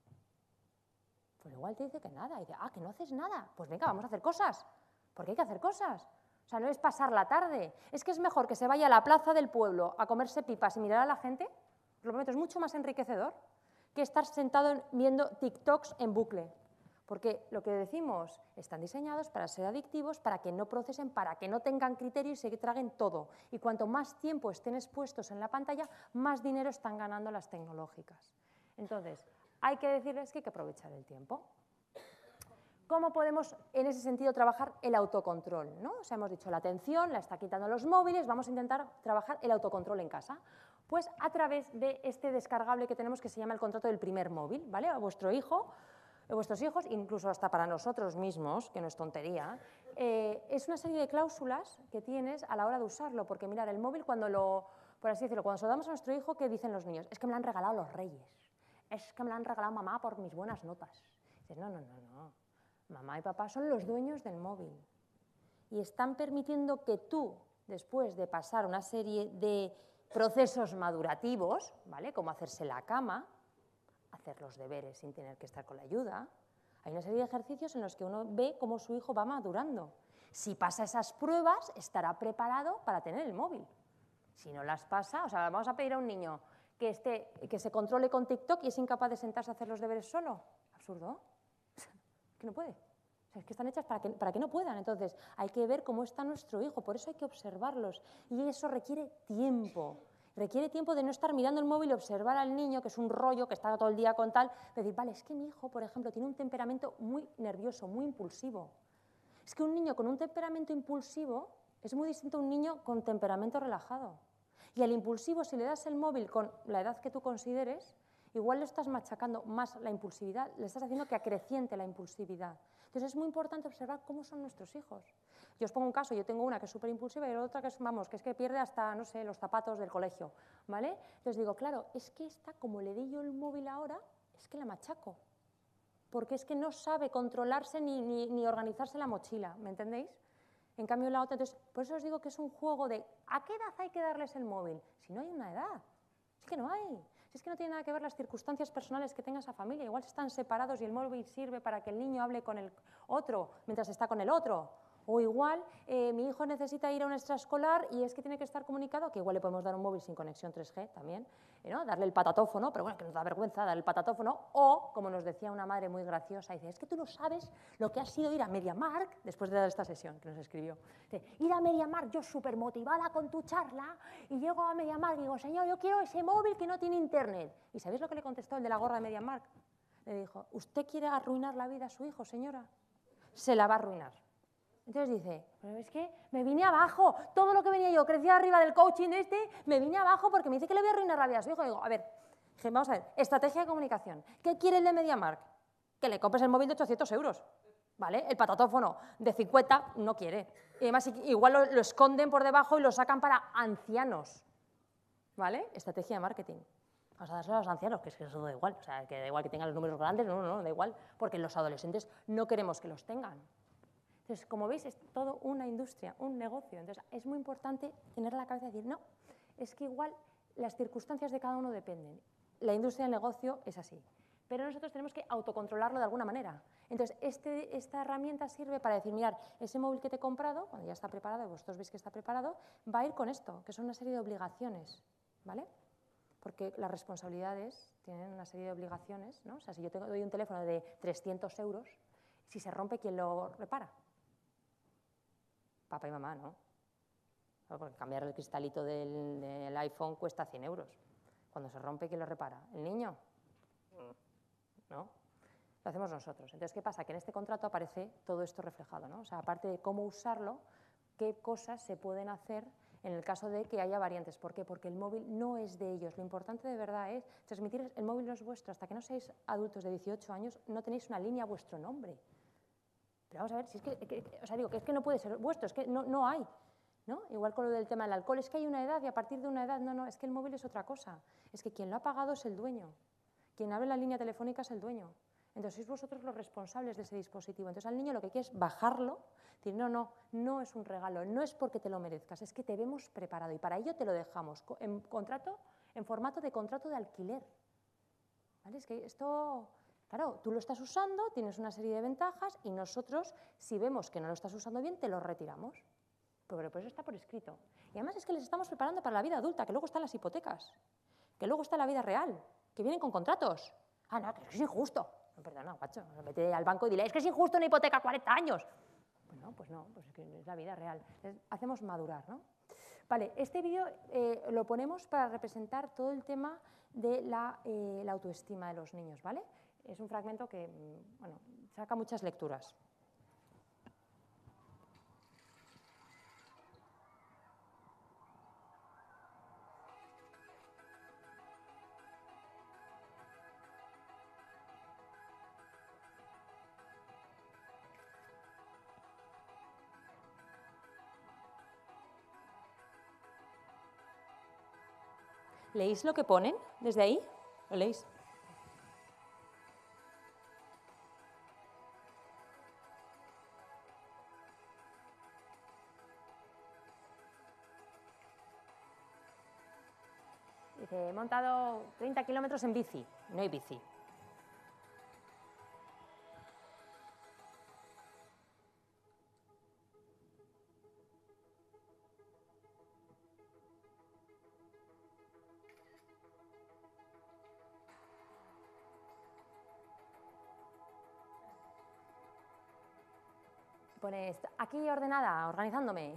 Pues igual te dice que nada. Y dice, ah, que no haces nada. Pues venga, vamos a hacer cosas. Porque hay que hacer cosas. O sea, no es pasar la tarde. Es que es mejor que se vaya a la plaza del pueblo a comerse pipas y mirar a la gente. Os lo prometo, es mucho más enriquecedor que estar sentado viendo TikToks en bucle. Porque lo que decimos, están diseñados para ser adictivos, para que no procesen, para que no tengan criterio y se traguen todo. Y cuanto más tiempo estén expuestos en la pantalla, más dinero están ganando las tecnológicas. Entonces, hay que decirles que hay que aprovechar el tiempo. ¿Cómo podemos, en ese sentido, trabajar el autocontrol? ¿No? O sea, hemos dicho, la atención la está quitando los móviles, vamos a intentar trabajar el autocontrol en casa. Pues a través de este descargable que tenemos que se llama el contrato del primer móvil, ¿vale? A vuestro hijo, a vuestros hijos, incluso hasta para nosotros mismos, que no es tontería, eh, es una serie de cláusulas que tienes a la hora de usarlo, porque mirar, el móvil cuando lo, por así decirlo, cuando se lo damos a nuestro hijo, ¿qué dicen los niños? Es que me lo han regalado los reyes, es que me lo han regalado mamá por mis buenas notas. Dices, no, no, no, no, mamá y papá son los dueños del móvil y están permitiendo que tú, después de pasar una serie de procesos madurativos, ¿vale? Como hacerse la cama, hacer los deberes sin tener que estar con la ayuda. Hay una serie de ejercicios en los que uno ve cómo su hijo va madurando. Si pasa esas pruebas, estará preparado para tener el móvil. Si no las pasa, o sea, vamos a pedir a un niño que, esté, que se controle con TikTok y es incapaz de sentarse a hacer los deberes solo. Absurdo. Que no puede. O sea, es que están hechas para que, para que no puedan. Entonces, hay que ver cómo está nuestro hijo. Por eso hay que observarlos. Y eso requiere tiempo. Requiere tiempo de no estar mirando el móvil y observar al niño, que es un rollo, que está todo el día con tal, de decir, vale, es que mi hijo, por ejemplo, tiene un temperamento muy nervioso, muy impulsivo. Es que un niño con un temperamento impulsivo es muy distinto a un niño con temperamento relajado. Y al impulsivo, si le das el móvil con la edad que tú consideres, igual le estás machacando más la impulsividad, le estás haciendo que acreciente la impulsividad. Entonces es muy importante observar cómo son nuestros hijos. Yo os pongo un caso, yo tengo una que es súper impulsiva y la otra que es, vamos, que es que pierde hasta, no sé, los zapatos del colegio, ¿vale? Entonces digo, claro, es que esta, como le di yo el móvil ahora, es que la machaco, porque es que no sabe controlarse ni, ni, ni organizarse la mochila, ¿me entendéis? En cambio la otra, entonces, por eso os digo que es un juego de ¿a qué edad hay que darles el móvil? Si no hay una edad, es que no hay. Si es que no tiene nada que ver las circunstancias personales que tenga esa familia, igual están separados y el móvil sirve para que el niño hable con el otro mientras está con el otro. O igual eh, mi hijo necesita ir a un extraescolar y es que tiene que estar comunicado, que igual le podemos dar un móvil sin conexión tres G también, ¿no? Darle el patatófono, pero bueno, que nos da vergüenza darle el patatófono, o, como nos decía una madre muy graciosa, dice, es que tú no sabes lo que ha sido ir a MediaMarkt, después de dar esta sesión que nos escribió, dice, ir a MediaMarkt, yo súper motivada con tu charla, y llego a MediaMarkt y digo, señor, yo quiero ese móvil que no tiene internet. ¿Y sabéis lo que le contestó el de la gorra de MediaMarkt? Le dijo, ¿usted quiere arruinar la vida a su hijo, señora? Se la va a arruinar. Entonces dice, pero es que me vine abajo, todo lo que venía yo, crecía arriba del coaching este, me vine abajo porque me dice que le voy a arruinar la vida a su hijo. Y digo, a ver, vamos a ver, estrategia de comunicación. ¿Qué quiere el de MediaMarkt? Que le compres el móvil de ochocientos euros, ¿vale? El patatófono de cincuenta no quiere. Y además igual lo, lo esconden por debajo y lo sacan para ancianos, ¿vale? Estrategia de marketing. Vamos a dárselo a los ancianos, que es que eso da igual, o sea, que da igual que tengan los números grandes, no, no, no, da igual, porque los adolescentes no queremos que los tengan. Entonces, como veis, es todo una industria, un negocio. Entonces, es muy importante tener la cabeza y decir, no, es que igual las circunstancias de cada uno dependen. La industria del negocio es así. Pero nosotros tenemos que autocontrolarlo de alguna manera. Entonces, este, esta herramienta sirve para decir, mirad, ese móvil que te he comprado, cuando ya está preparado, y vosotros veis que está preparado, va a ir con esto, que son una serie de obligaciones, ¿vale? Porque las responsabilidades tienen una serie de obligaciones, ¿no? O sea, si yo tengo, doy un teléfono de trescientos euros, si se rompe, ¿quién lo repara? Papá y mamá, ¿no? Porque cambiar el cristalito del, del iPhone cuesta cien euros. Cuando se rompe, ¿quién lo repara? ¿El niño? ¿No? Lo hacemos nosotros. Entonces, ¿qué pasa? Que en este contrato aparece todo esto reflejado, ¿no? O sea, aparte de cómo usarlo, qué cosas se pueden hacer en el caso de que haya variantes. ¿Por qué? Porque el móvil no es de ellos. Lo importante de verdad es transmitir, el móvil no es vuestro. Hasta que no seáis adultos de dieciocho años, no tenéis una línea a vuestro nombre. Pero vamos a ver, si es que, que, que, o sea, digo, que es que no puede ser vuestro, es que no, no hay, ¿no? Igual con lo del tema del alcohol, es que hay una edad y a partir de una edad, no, no, es que el móvil es otra cosa. Es que quien lo ha pagado es el dueño, quien abre la línea telefónica es el dueño. Entonces sois vosotros los responsables de ese dispositivo. Entonces al niño lo que quiere es bajarlo, decir, no, no, no es un regalo, no es porque te lo merezcas, es que te vemos preparado y para ello te lo dejamos en contrato, en formato de contrato de alquiler. ¿Vale? Es que esto... Claro, tú lo estás usando, tienes una serie de ventajas y nosotros, si vemos que no lo estás usando bien, te lo retiramos. Pero por eso está por escrito. Y además es que les estamos preparando para la vida adulta, que luego están las hipotecas, que luego está la vida real, que vienen con contratos. Ah, no, que es injusto. No, perdona, guacho, vete al banco y dile, es que es injusto una hipoteca a cuarenta años. Pues no, pues no, pues es que es la vida real. Entonces, hacemos madurar, ¿no? Vale, este vídeo eh, lo ponemos para representar todo el tema de la, eh, la autoestima de los niños, ¿vale? Es un fragmento que, bueno, saca muchas lecturas. ¿Leéis lo que ponen desde ahí? ¿Lo leéis? Dice, he montado treinta kilómetros en bici. No hay bici. Pones, aquí ordenada, organizándome.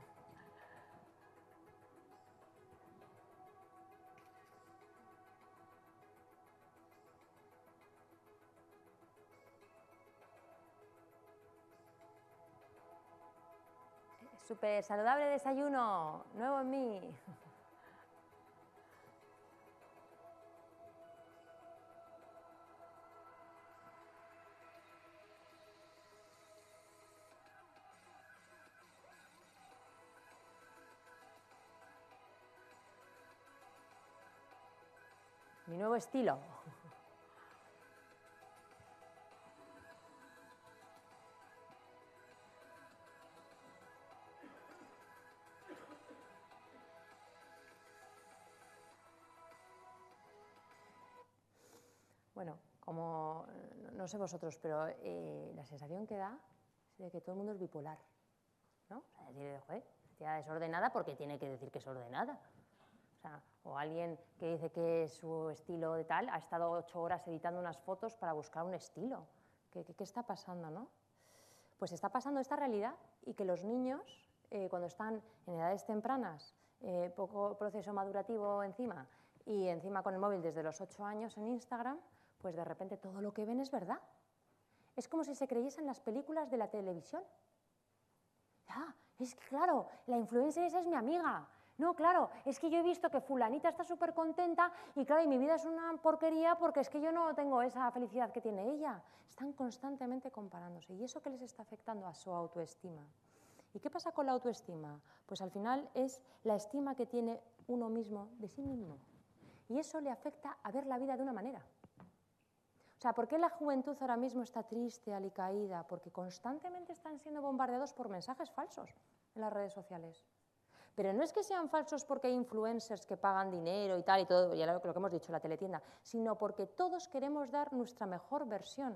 Súper saludable desayuno, nuevo en mí. mi nuevo estilo. Bueno, como, no sé vosotros, pero eh, la sensación que da es de que todo el mundo es bipolar, ¿no? Es decir, joder, tía desordenada porque tiene que decir que es ordenada. O sea, o alguien que dice que su estilo de tal ha estado ocho horas editando unas fotos para buscar un estilo. ¿Qué, qué, qué está pasando, no? Pues está pasando esta realidad y que los niños, eh, cuando están en edades tempranas, eh, poco proceso madurativo encima y encima con el móvil desde los ocho años en Instagram, pues de repente todo lo que ven es verdad. Es como si se creyesen las películas de la televisión. Ah, es que claro, la influencer esa es mi amiga. No, claro, es que yo he visto que fulanita está súper contenta y claro, y mi vida es una porquería porque es que yo no tengo esa felicidad que tiene ella. Están constantemente comparándose. ¿Y eso qué les está afectando a su autoestima? ¿Y qué pasa con la autoestima? Pues al final es la estima que tiene uno mismo de sí mismo. Y eso le afecta a ver la vida de una manera. O sea, ¿por qué la juventud ahora mismo está triste, alicaída? Porque constantemente están siendo bombardeados por mensajes falsos en las redes sociales. Pero no es que sean falsos porque hay influencers que pagan dinero y tal y todo, ya lo que hemos dicho, la teletienda, sino porque todos queremos dar nuestra mejor versión.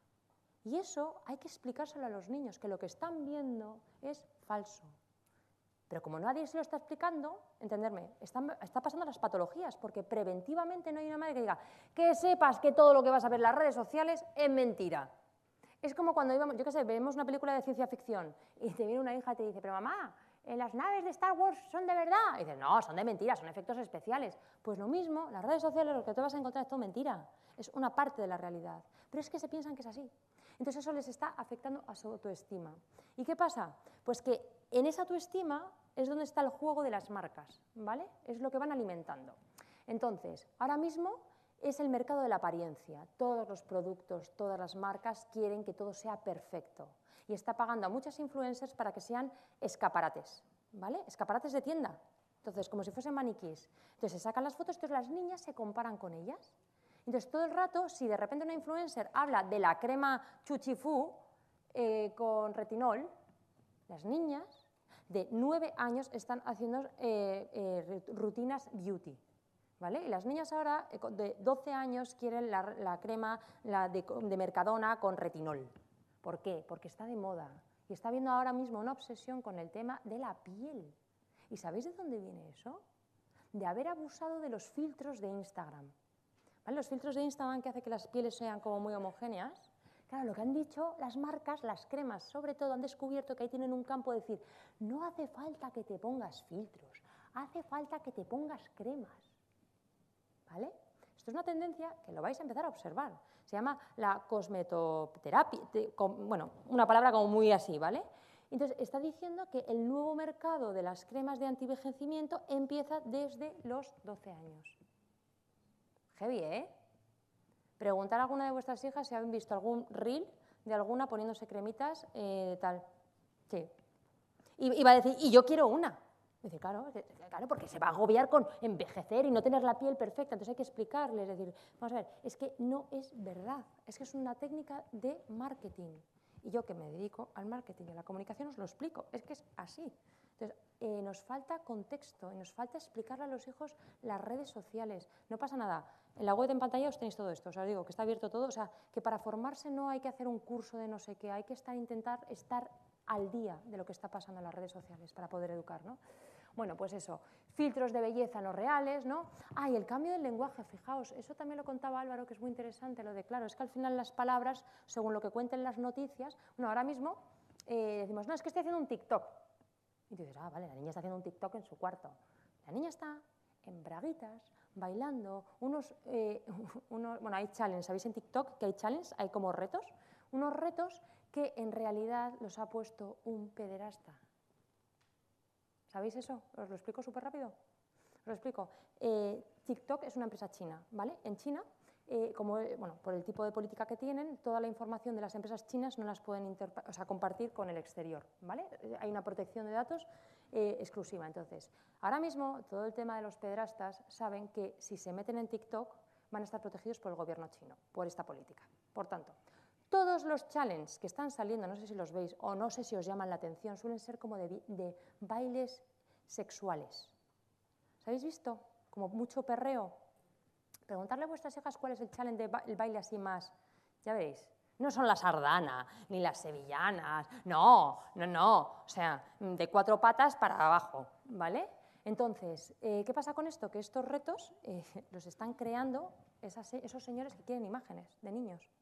Y eso hay que explicárselo a los niños, que lo que están viendo es falso. Pero como nadie se lo está explicando, entenderme, está, está pasando las patologías, porque preventivamente no hay una madre que diga que sepas que todo lo que vas a ver en las redes sociales es mentira. Es como cuando íbamos, yo qué sé, vemos una película de ciencia ficción y te viene una hija y te dice, pero mamá, ¿las naves de Star Wars son de verdad? Y dices, no, son de mentira, son efectos especiales. Pues lo mismo, las redes sociales lo que te vas a encontrar es todo mentira, es una parte de la realidad. Pero es que se piensan que es así. Entonces eso les está afectando a su autoestima. ¿Y qué pasa? Pues que en esa autoestima es donde está el juego de las marcas, ¿vale? Es lo que van alimentando. Entonces, ahora mismo es el mercado de la apariencia. Todos los productos, todas las marcas quieren que todo sea perfecto. Y está pagando a muchas influencers para que sean escaparates, ¿vale? Escaparates de tienda. Entonces, como si fuesen maniquís. Entonces, se sacan las fotos, entonces las niñas se comparan con ellas. Entonces, todo el rato, si de repente una influencer habla de la crema Chuchifú eh, con retinol, las niñas de nueve años están haciendo eh, eh, rutinas beauty, ¿vale? Y las niñas ahora eh, de doce años quieren la, la crema la de, de Mercadona con retinol. ¿Por qué? Porque está de moda y está habiendo ahora mismo una obsesión con el tema de la piel. ¿Y sabéis de dónde viene eso? De haber abusado de los filtros de Instagram. ¿Vale? Los filtros de Instagram que hacen que las pieles sean como muy homogéneas. Claro, lo que han dicho las marcas, las cremas, sobre todo, han descubierto que ahí tienen un campo de decir, no hace falta que te pongas filtros, hace falta que te pongas cremas. ¿Vale? Esto es una tendencia que lo vais a empezar a observar. Se llama la cosmetoterapia, bueno, una palabra como muy así, ¿vale? Entonces, está diciendo que el nuevo mercado de las cremas de antivejecimiento empieza desde los doce años. Heavy, ¿eh? Preguntar a alguna de vuestras hijas si han visto algún reel de alguna poniéndose cremitas, eh, tal. Sí. Y, y va a decir, y yo quiero una. Dice, claro, claro, porque se va a agobiar con envejecer y no tener la piel perfecta. Entonces hay que explicarles, decir, vamos a ver, es que no es verdad, es que es una técnica de marketing. Y yo que me dedico al marketing y a la comunicación os lo explico, es que es así. Entonces, eh, nos falta contexto y nos falta explicarle a los hijos las redes sociales. No pasa nada. En la web en pantalla os tenéis todo esto, os digo que está abierto todo, o sea, que para formarse no hay que hacer un curso de no sé qué, hay que estar, intentar estar al día de lo que está pasando en las redes sociales para poder educar, ¿no? Bueno, pues eso, filtros de belleza no reales, ¿no? Ah, y el cambio del lenguaje, fijaos, eso también lo contaba Álvaro, que es muy interesante, lo de, claro, es que al final las palabras, según lo que cuenten las noticias, bueno, ahora mismo eh, decimos, no, es que estoy haciendo un TikTok. Y dices, ah, vale, la niña está haciendo un TikTok en su cuarto. La niña está en braguitas, bailando, unos, eh, unos, bueno, hay challenges, ¿sabéis en TikTok que hay challenges? Hay como retos, unos retos que en realidad los ha puesto un pederasta. ¿Sabéis eso? Os lo explico súper rápido. Os lo explico. Eh, TikTok es una empresa china, ¿vale? En China, eh, como, bueno, por el tipo de política que tienen, toda la información de las empresas chinas no las pueden o sea, compartir con el exterior, ¿vale? Hay una protección de datos eh, exclusiva. Entonces, ahora mismo, todo el tema de los pederastas saben que si se meten en TikTok, van a estar protegidos por el gobierno chino, por esta política. Por tanto, todos los challenges que están saliendo, no sé si los veis o no sé si os llaman la atención, suelen ser como de, de bailes sexuales. ¿Os habéis visto? Como mucho perreo. Preguntarle a vuestras hijas cuál es el challenge del baile así más, ya veréis. No son la sardana, ni las sevillanas, no, no, no, o sea, de cuatro patas para abajo, ¿vale? Entonces, eh, ¿qué pasa con esto? Que estos retos eh, los están creando esas, esos señores que quieren imágenes de niños.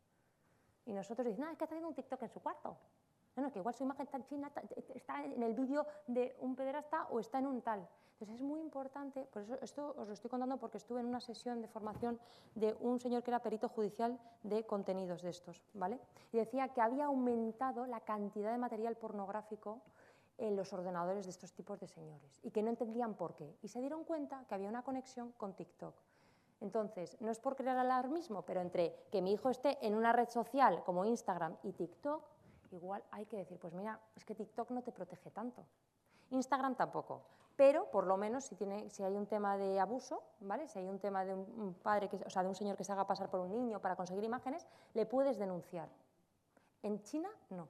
Y nosotros decimos, no, es que está haciendo un TikTok en su cuarto. No, no, que igual su imagen está en China, está en el vídeo de un pederasta o está en un tal. Entonces es muy importante, por eso esto os lo estoy contando porque estuve en una sesión de formación de un señor que era perito judicial de contenidos de estos, ¿vale? Y decía que había aumentado la cantidad de material pornográfico en los ordenadores de estos tipos de señores y que no entendían por qué. Y se dieron cuenta que había una conexión con TikTok. Entonces, no es por crear alarmismo, pero entre que mi hijo esté en una red social como Instagram y TikTok, igual hay que decir, pues mira, es que TikTok no te protege tanto. Instagram tampoco, pero por lo menos si, tiene, si hay un tema de abuso, ¿vale? Si hay un tema de un, un padre, que, o sea, de un señor que se haga pasar por un niño para conseguir imágenes, le puedes denunciar. En China, no.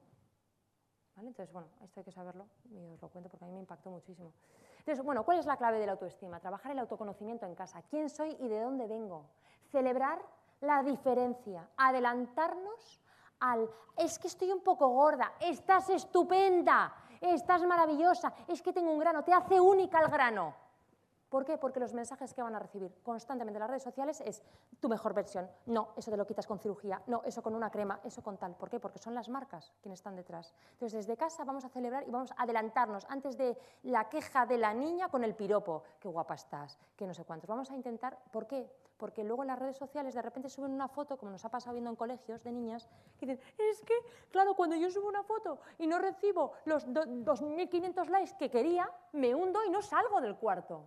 ¿Vale? Entonces, bueno, esto hay que saberlo y os lo cuento porque a mí me impactó muchísimo. Entonces, bueno, ¿cuál es la clave de la autoestima? Trabajar el autoconocimiento en casa. ¿Quién soy y de dónde vengo? Celebrar la diferencia, adelantarnos al, es que estoy un poco gorda, estás estupenda, estás maravillosa, es que tengo un grano, te hace única el grano. ¿Por qué? Porque los mensajes que van a recibir constantemente en las redes sociales es tu mejor versión. No, eso te lo quitas con cirugía. No, eso con una crema, eso con tal. ¿Por qué? Porque son las marcas quienes están detrás. Entonces, desde casa vamos a celebrar y vamos a adelantarnos antes de la queja de la niña con el piropo. Qué guapa estás, qué no sé cuántos. Vamos a intentar, ¿por qué? Porque luego en las redes sociales de repente suben una foto, como nos ha pasado viendo en colegios de niñas, que dicen, es que, claro, cuando yo subo una foto y no recibo los dos mil quinientos likes que quería, me hundo y no salgo del cuarto.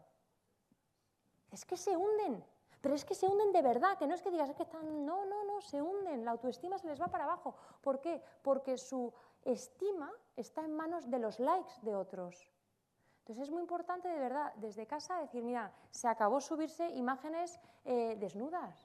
Es que se hunden, pero es que se hunden de verdad, que no es que digas, es que están, no, no, no, se hunden, la autoestima se les va para abajo. ¿Por qué? Porque su estima está en manos de los likes de otros. Entonces es muy importante, de verdad, desde casa decir, mira, se acabó subirse imágenes eh, desnudas.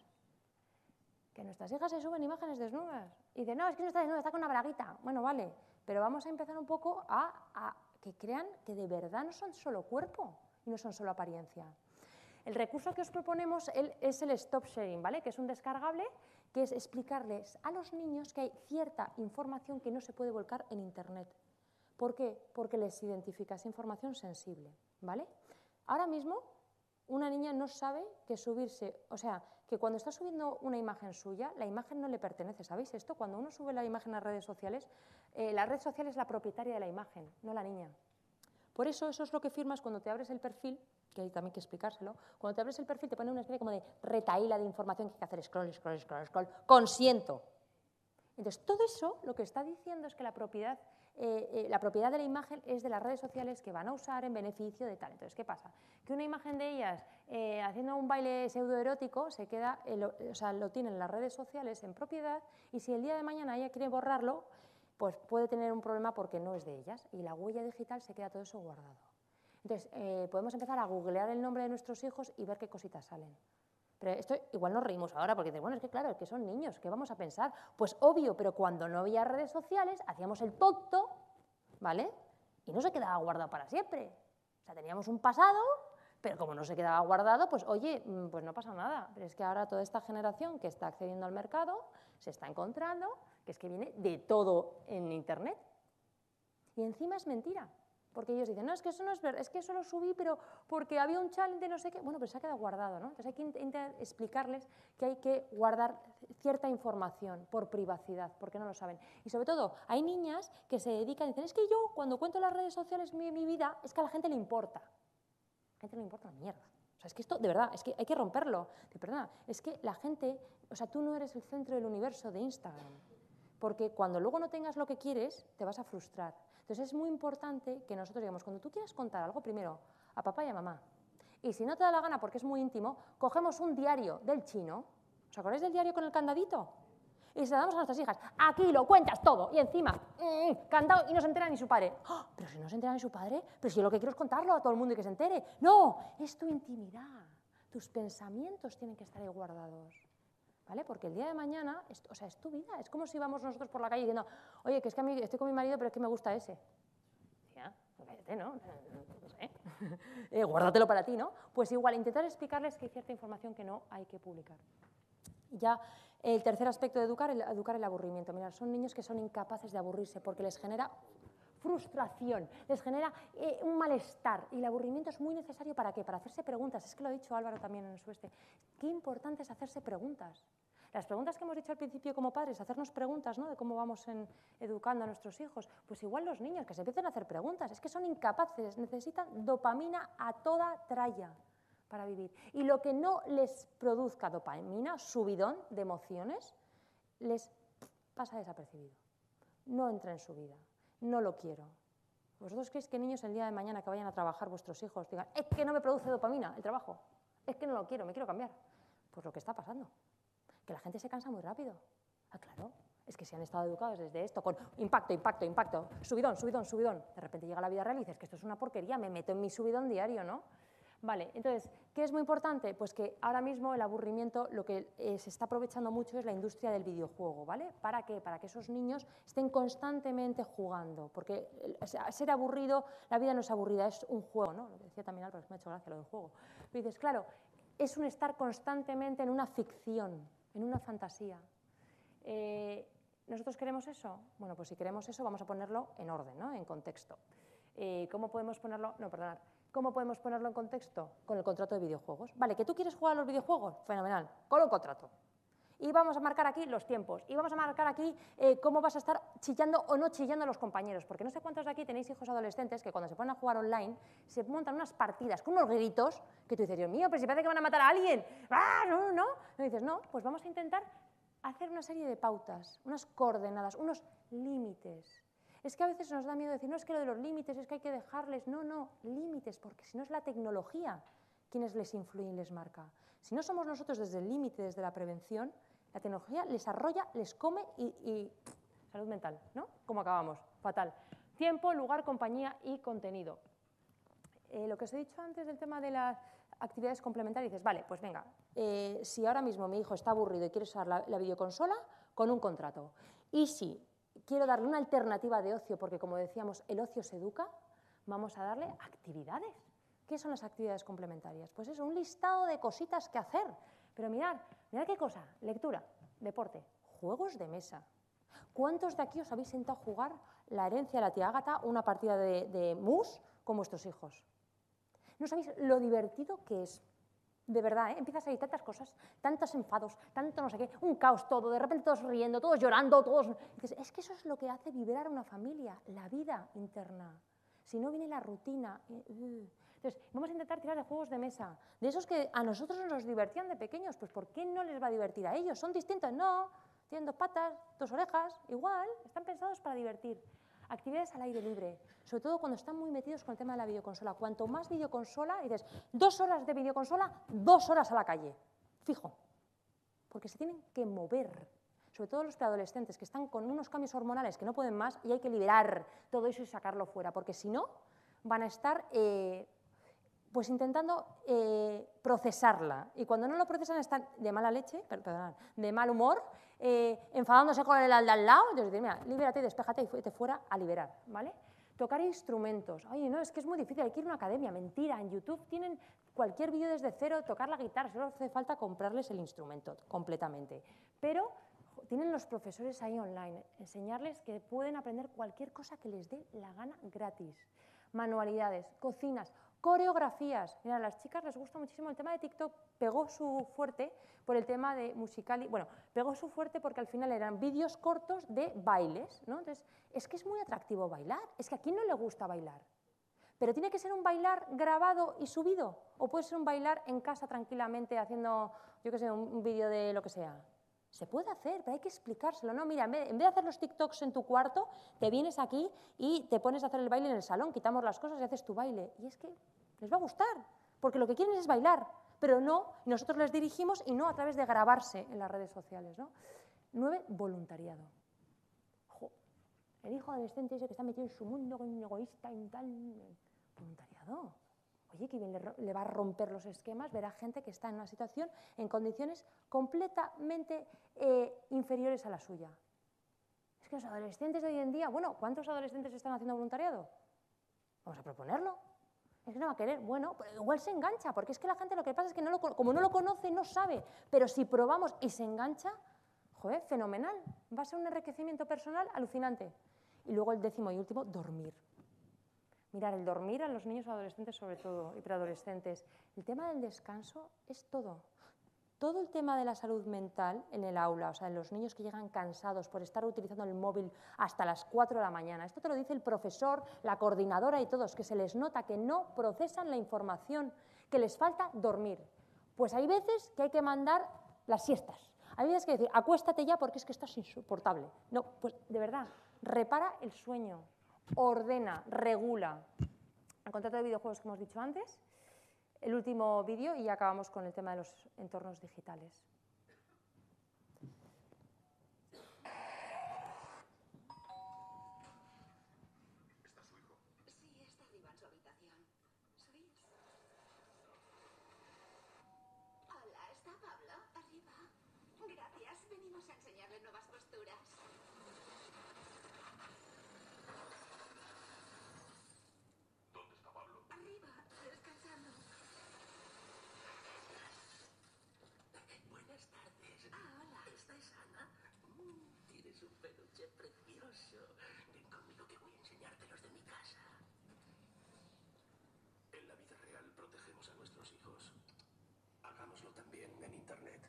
Que nuestras hijas se suben imágenes desnudas. Y dicen, no, es que no está desnuda, está con una braguita. Bueno, vale, pero vamos a empezar un poco a, a que crean que de verdad no son solo cuerpo y no son solo apariencia. El recurso que os proponemos es el Stop Sharing, ¿vale? Que es un descargable que es explicarles a los niños que hay cierta información que no se puede volcar en Internet. ¿Por qué? Porque les identifica esa información sensible, ¿vale? Ahora mismo una niña no sabe que subirse, o sea, que cuando está subiendo una imagen suya, la imagen no le pertenece, ¿sabéis esto? Cuando uno sube la imagen a redes sociales, eh, la red social es la propietaria de la imagen, no la niña. Por eso, eso es lo que firmas cuando te abres el perfil, que hay también que explicárselo, cuando te abres el perfil te pone una especie como de retahíla de información que hay que hacer scroll, scroll, scroll, scroll, consiento. Entonces, todo eso lo que está diciendo es que la propiedad, eh, eh, la propiedad de la imagen es de las redes sociales que van a usar en beneficio de tal. Entonces, ¿qué pasa? Que una imagen de ellas eh, haciendo un baile pseudoerótico se queda, eh, lo, o sea, lo tienen las redes sociales en propiedad y si el día de mañana ella quiere borrarlo, pues puede tener un problema porque no es de ellas y la huella digital se queda todo eso guardado. Entonces, eh, podemos empezar a googlear el nombre de nuestros hijos y ver qué cositas salen. Pero esto igual nos reímos ahora porque dices, bueno, es que claro, es que son niños, ¿qué vamos a pensar? Pues obvio, pero cuando no había redes sociales, hacíamos el tonto, ¿vale? Y no se quedaba guardado para siempre. O sea, teníamos un pasado, pero como no se quedaba guardado, pues oye, pues no pasa nada. Pero es que ahora toda esta generación que está accediendo al mercado se está encontrando que es que viene de todo en Internet. Y encima es mentira. Porque ellos dicen, no, es que eso no es verdad, es que eso lo subí, pero porque había un challenge de no sé qué. Bueno, pero se ha quedado guardado, ¿no? Entonces hay que intentar explicarles que hay que guardar cierta información por privacidad, porque no lo saben. Y sobre todo, hay niñas que se dedican y dicen, es que yo cuando cuento en las redes sociales mi, mi vida, es que a la gente le importa. A la gente no le importa una mierda. O sea, es que esto, de verdad, es que hay que romperlo. De verdad, es que la gente, o sea, tú no eres el centro del universo de Instagram. Porque cuando luego no tengas lo que quieres, te vas a frustrar. Entonces es muy importante que nosotros digamos, cuando tú quieras contar algo, primero a papá y a mamá. Y si no te da la gana porque es muy íntimo, cogemos un diario del chino. ¿Os acordáis del diario con el candadito? Y se lo damos a nuestras hijas. Aquí lo cuentas todo. Y encima, mmm, candado y no se entera ni su padre. ¡Oh! Pero si no se entera ni su padre, pero si yo lo que quiero es contarlo a todo el mundo y que se entere. No, es tu intimidad. Tu tus pensamientos tienen que estar ahí guardados, ¿vale? Porque el día de mañana, es, o sea, es tu vida, es como si vamos nosotros por la calle diciendo, oye, que es que a mí estoy con mi marido, pero es que me gusta ese. Ya, pues cállate, ¿no? No sé. eh, guárdatelo para ti, ¿no? Pues igual, intentar explicarles que hay cierta información que no hay que publicar. Ya el tercer aspecto de educar, el, educar el aburrimiento. Mirad, son niños que son incapaces de aburrirse porque les genera frustración, les genera eh, un malestar, y el aburrimiento es muy necesario. ¿Para qué? Para hacerse preguntas. Es que lo ha dicho Álvaro también en su este. Qué importante es hacerse preguntas. Las preguntas que hemos dicho al principio como padres, hacernos preguntas, ¿no?, de cómo vamos en, educando a nuestros hijos, pues igual los niños que se empiecen a hacer preguntas, es que son incapaces, necesitan dopamina a toda tralla para vivir. Y lo que no les produzca dopamina, subidón de emociones, les pasa desapercibido. No entra en su vida. No lo quiero. ¿Vosotros creéis que niños el día de mañana que vayan a trabajar vuestros hijos digan, es que no me produce dopamina el trabajo, es que no lo quiero, me quiero cambiar? Pues lo que está pasando, que la gente se cansa muy rápido. Ah, claro, es que si han estado educados desde esto, con impacto, impacto, impacto, subidón, subidón, subidón, de repente llega la vida real y dices que esto es una porquería, me meto en mi subidón diario, ¿no? Vale, entonces, ¿qué es muy importante? Pues que ahora mismo el aburrimiento, lo que eh, se está aprovechando mucho es la industria del videojuego, ¿vale? ¿Para qué? Para que esos niños estén constantemente jugando, porque el, o sea, ser aburrido, la vida no es aburrida, es un juego, ¿no? Lo que decía también Álvaro, que me ha hecho gracia lo del juego. Pero dices, claro, es un estar constantemente en una ficción, en una fantasía. Eh, ¿Nosotros queremos eso? Bueno, pues si queremos eso, vamos a ponerlo en orden, ¿no?, en contexto. Eh, ¿Cómo podemos ponerlo? No, perdonad. ¿Cómo podemos ponerlo en contexto? Con el contrato de videojuegos. Vale, ¿que tú quieres jugar a los videojuegos? Fenomenal, con un contrato. Y vamos a marcar aquí los tiempos. Y vamos a marcar aquí eh, cómo vas a estar chillando o no chillando a los compañeros. Porque no sé cuántos de aquí tenéis hijos adolescentes que cuando se ponen a jugar online se montan unas partidas con unos gritos que tú dices, Dios mío, pero si parece que van a matar a alguien. ¡Ah, no, no! Y dices, no, pues vamos a intentar hacer una serie de pautas, unas coordenadas, unos límites. Es que a veces nos da miedo decir, no, es que lo de los límites, es que hay que dejarles. No, no, límites, porque si no es la tecnología quienes les influye y les marca. Si no somos nosotros desde el límite, desde la prevención, la tecnología les arrolla, les come y, y salud mental, ¿no? ¿Cómo acabamos? Fatal. Tiempo, lugar, compañía y contenido. Eh, lo que os he dicho antes del tema de las actividades complementarias, dices, vale, pues venga, eh, si ahora mismo mi hijo está aburrido y quiere usar la, la videoconsola, con un contrato. Y si quiero darle una alternativa de ocio, porque como decíamos, el ocio se educa, vamos a darle actividades. ¿Qué son las actividades complementarias? Pues eso, un listado de cositas que hacer. Pero mirad, mirad qué cosa, lectura, deporte, juegos de mesa. ¿Cuántos de aquí os habéis sentado a jugar La herencia de la tía Ágata, una partida de, de mus con vuestros hijos? ¿No sabéis lo divertido que es? De verdad, ¿eh? Empiezas a salir tantas cosas, tantos enfados, tanto no sé qué, un caos todo, de repente todos riendo, todos llorando, todos... Dices, es que eso es lo que hace vibrar a una familia, la vida interna. Si no viene la rutina... Uh. Entonces, vamos a intentar tirar de juegos de mesa, de esos que a nosotros nos divertían de pequeños, pues ¿por qué no les va a divertir a ellos? ¿Son distintos? No, tienen dos patas, dos orejas, igual, están pensados para divertir. Actividades al aire libre, sobre todo cuando están muy metidos con el tema de la videoconsola. Cuanto más videoconsola, dices, dos horas de videoconsola, dos horas a la calle, fijo, porque se tienen que mover. Sobre todo los preadolescentes que están con unos cambios hormonales que no pueden más y hay que liberar todo eso y sacarlo fuera, porque si no, van a estar eh, pues intentando eh, procesarla. Y cuando no lo procesan están de mala leche, perdón, de mal humor, eh, enfadándose con el de al lado. Entonces, mira, libérate, despéjate y vete fuera a liberar, ¿vale? Tocar instrumentos. Oye, no, es que es muy difícil, hay que ir a una academia. Mentira, en YouTube tienen cualquier vídeo desde cero, tocar la guitarra, solo hace falta comprarles el instrumento completamente. Pero tienen los profesores ahí online, enseñarles que pueden aprender cualquier cosa que les dé la gana gratis. Manualidades, cocinas, coreografías. Mira, a las chicas les gusta muchísimo el tema de TikTok, pegó su fuerte por el tema de musical, bueno, pegó su fuerte porque al final eran vídeos cortos de bailes, ¿no? Entonces, es que es muy atractivo bailar, es que a quién no le gusta bailar, pero tiene que ser un bailar grabado y subido, o puede ser un bailar en casa tranquilamente haciendo, yo qué sé, un, un vídeo de lo que sea. Se puede hacer, pero hay que explicárselo, ¿no? Mira, en vez, de, en vez de hacer los TikToks en tu cuarto, te vienes aquí y te pones a hacer el baile en el salón, quitamos las cosas y haces tu baile. Y es que les va a gustar, porque lo que quieren es bailar, pero no, nosotros les dirigimos y no a través de grabarse en las redes sociales, ¿no? Nueve, voluntariado. Jo, el hijo adolescente ese que está metido en su mundo, con un egoísta y tal. Voluntariado. Oye, que bien le, le va a romper los esquemas, verá gente que está en una situación, en condiciones completamente eh, inferiores a la suya. Es que los adolescentes de hoy en día, bueno, ¿cuántos adolescentes están haciendo voluntariado? Vamos a proponerlo. Es que no va a querer. Bueno, pues igual se engancha, porque es que la gente lo que pasa es que no lo, como no lo conoce, no sabe. Pero si probamos y se engancha, joder, fenomenal. Va a ser un enriquecimiento personal alucinante. Y luego el décimo y último, dormir. Mirar, el dormir a los niños y adolescentes sobre todo, y preadolescentes. El tema del descanso es todo. Todo el tema de la salud mental en el aula, o sea, en los niños que llegan cansados por estar utilizando el móvil hasta las cuatro de la mañana. Esto te lo dice el profesor, la coordinadora y todos, que se les nota que no procesan la información, que les falta dormir. Pues hay veces que hay que mandar las siestas. Hay veces que decir, acuéstate ya porque es que estás insoportable. No, pues de verdad, repara el sueño, ordena, regula. El contrato de videojuegos que hemos dicho antes. El último vídeo y ya acabamos con el tema de los entornos digitales. ¿Está su hijo? Sí, está arriba en su habitación. ¿Sois? Hola, ¿está Pablo? Arriba. Gracias, venimos a enseñarle nuevas posturas. ¿Dónde está Pablo? Arriba, descansando. Buenas tardes. Ah, hola. ¿Estáis Ana? Mm, tienes un peluche precioso. Ven conmigo que voy a enseñarte los de mi casa. En la vida real protegemos a nuestros hijos. Hagámoslo también en Internet.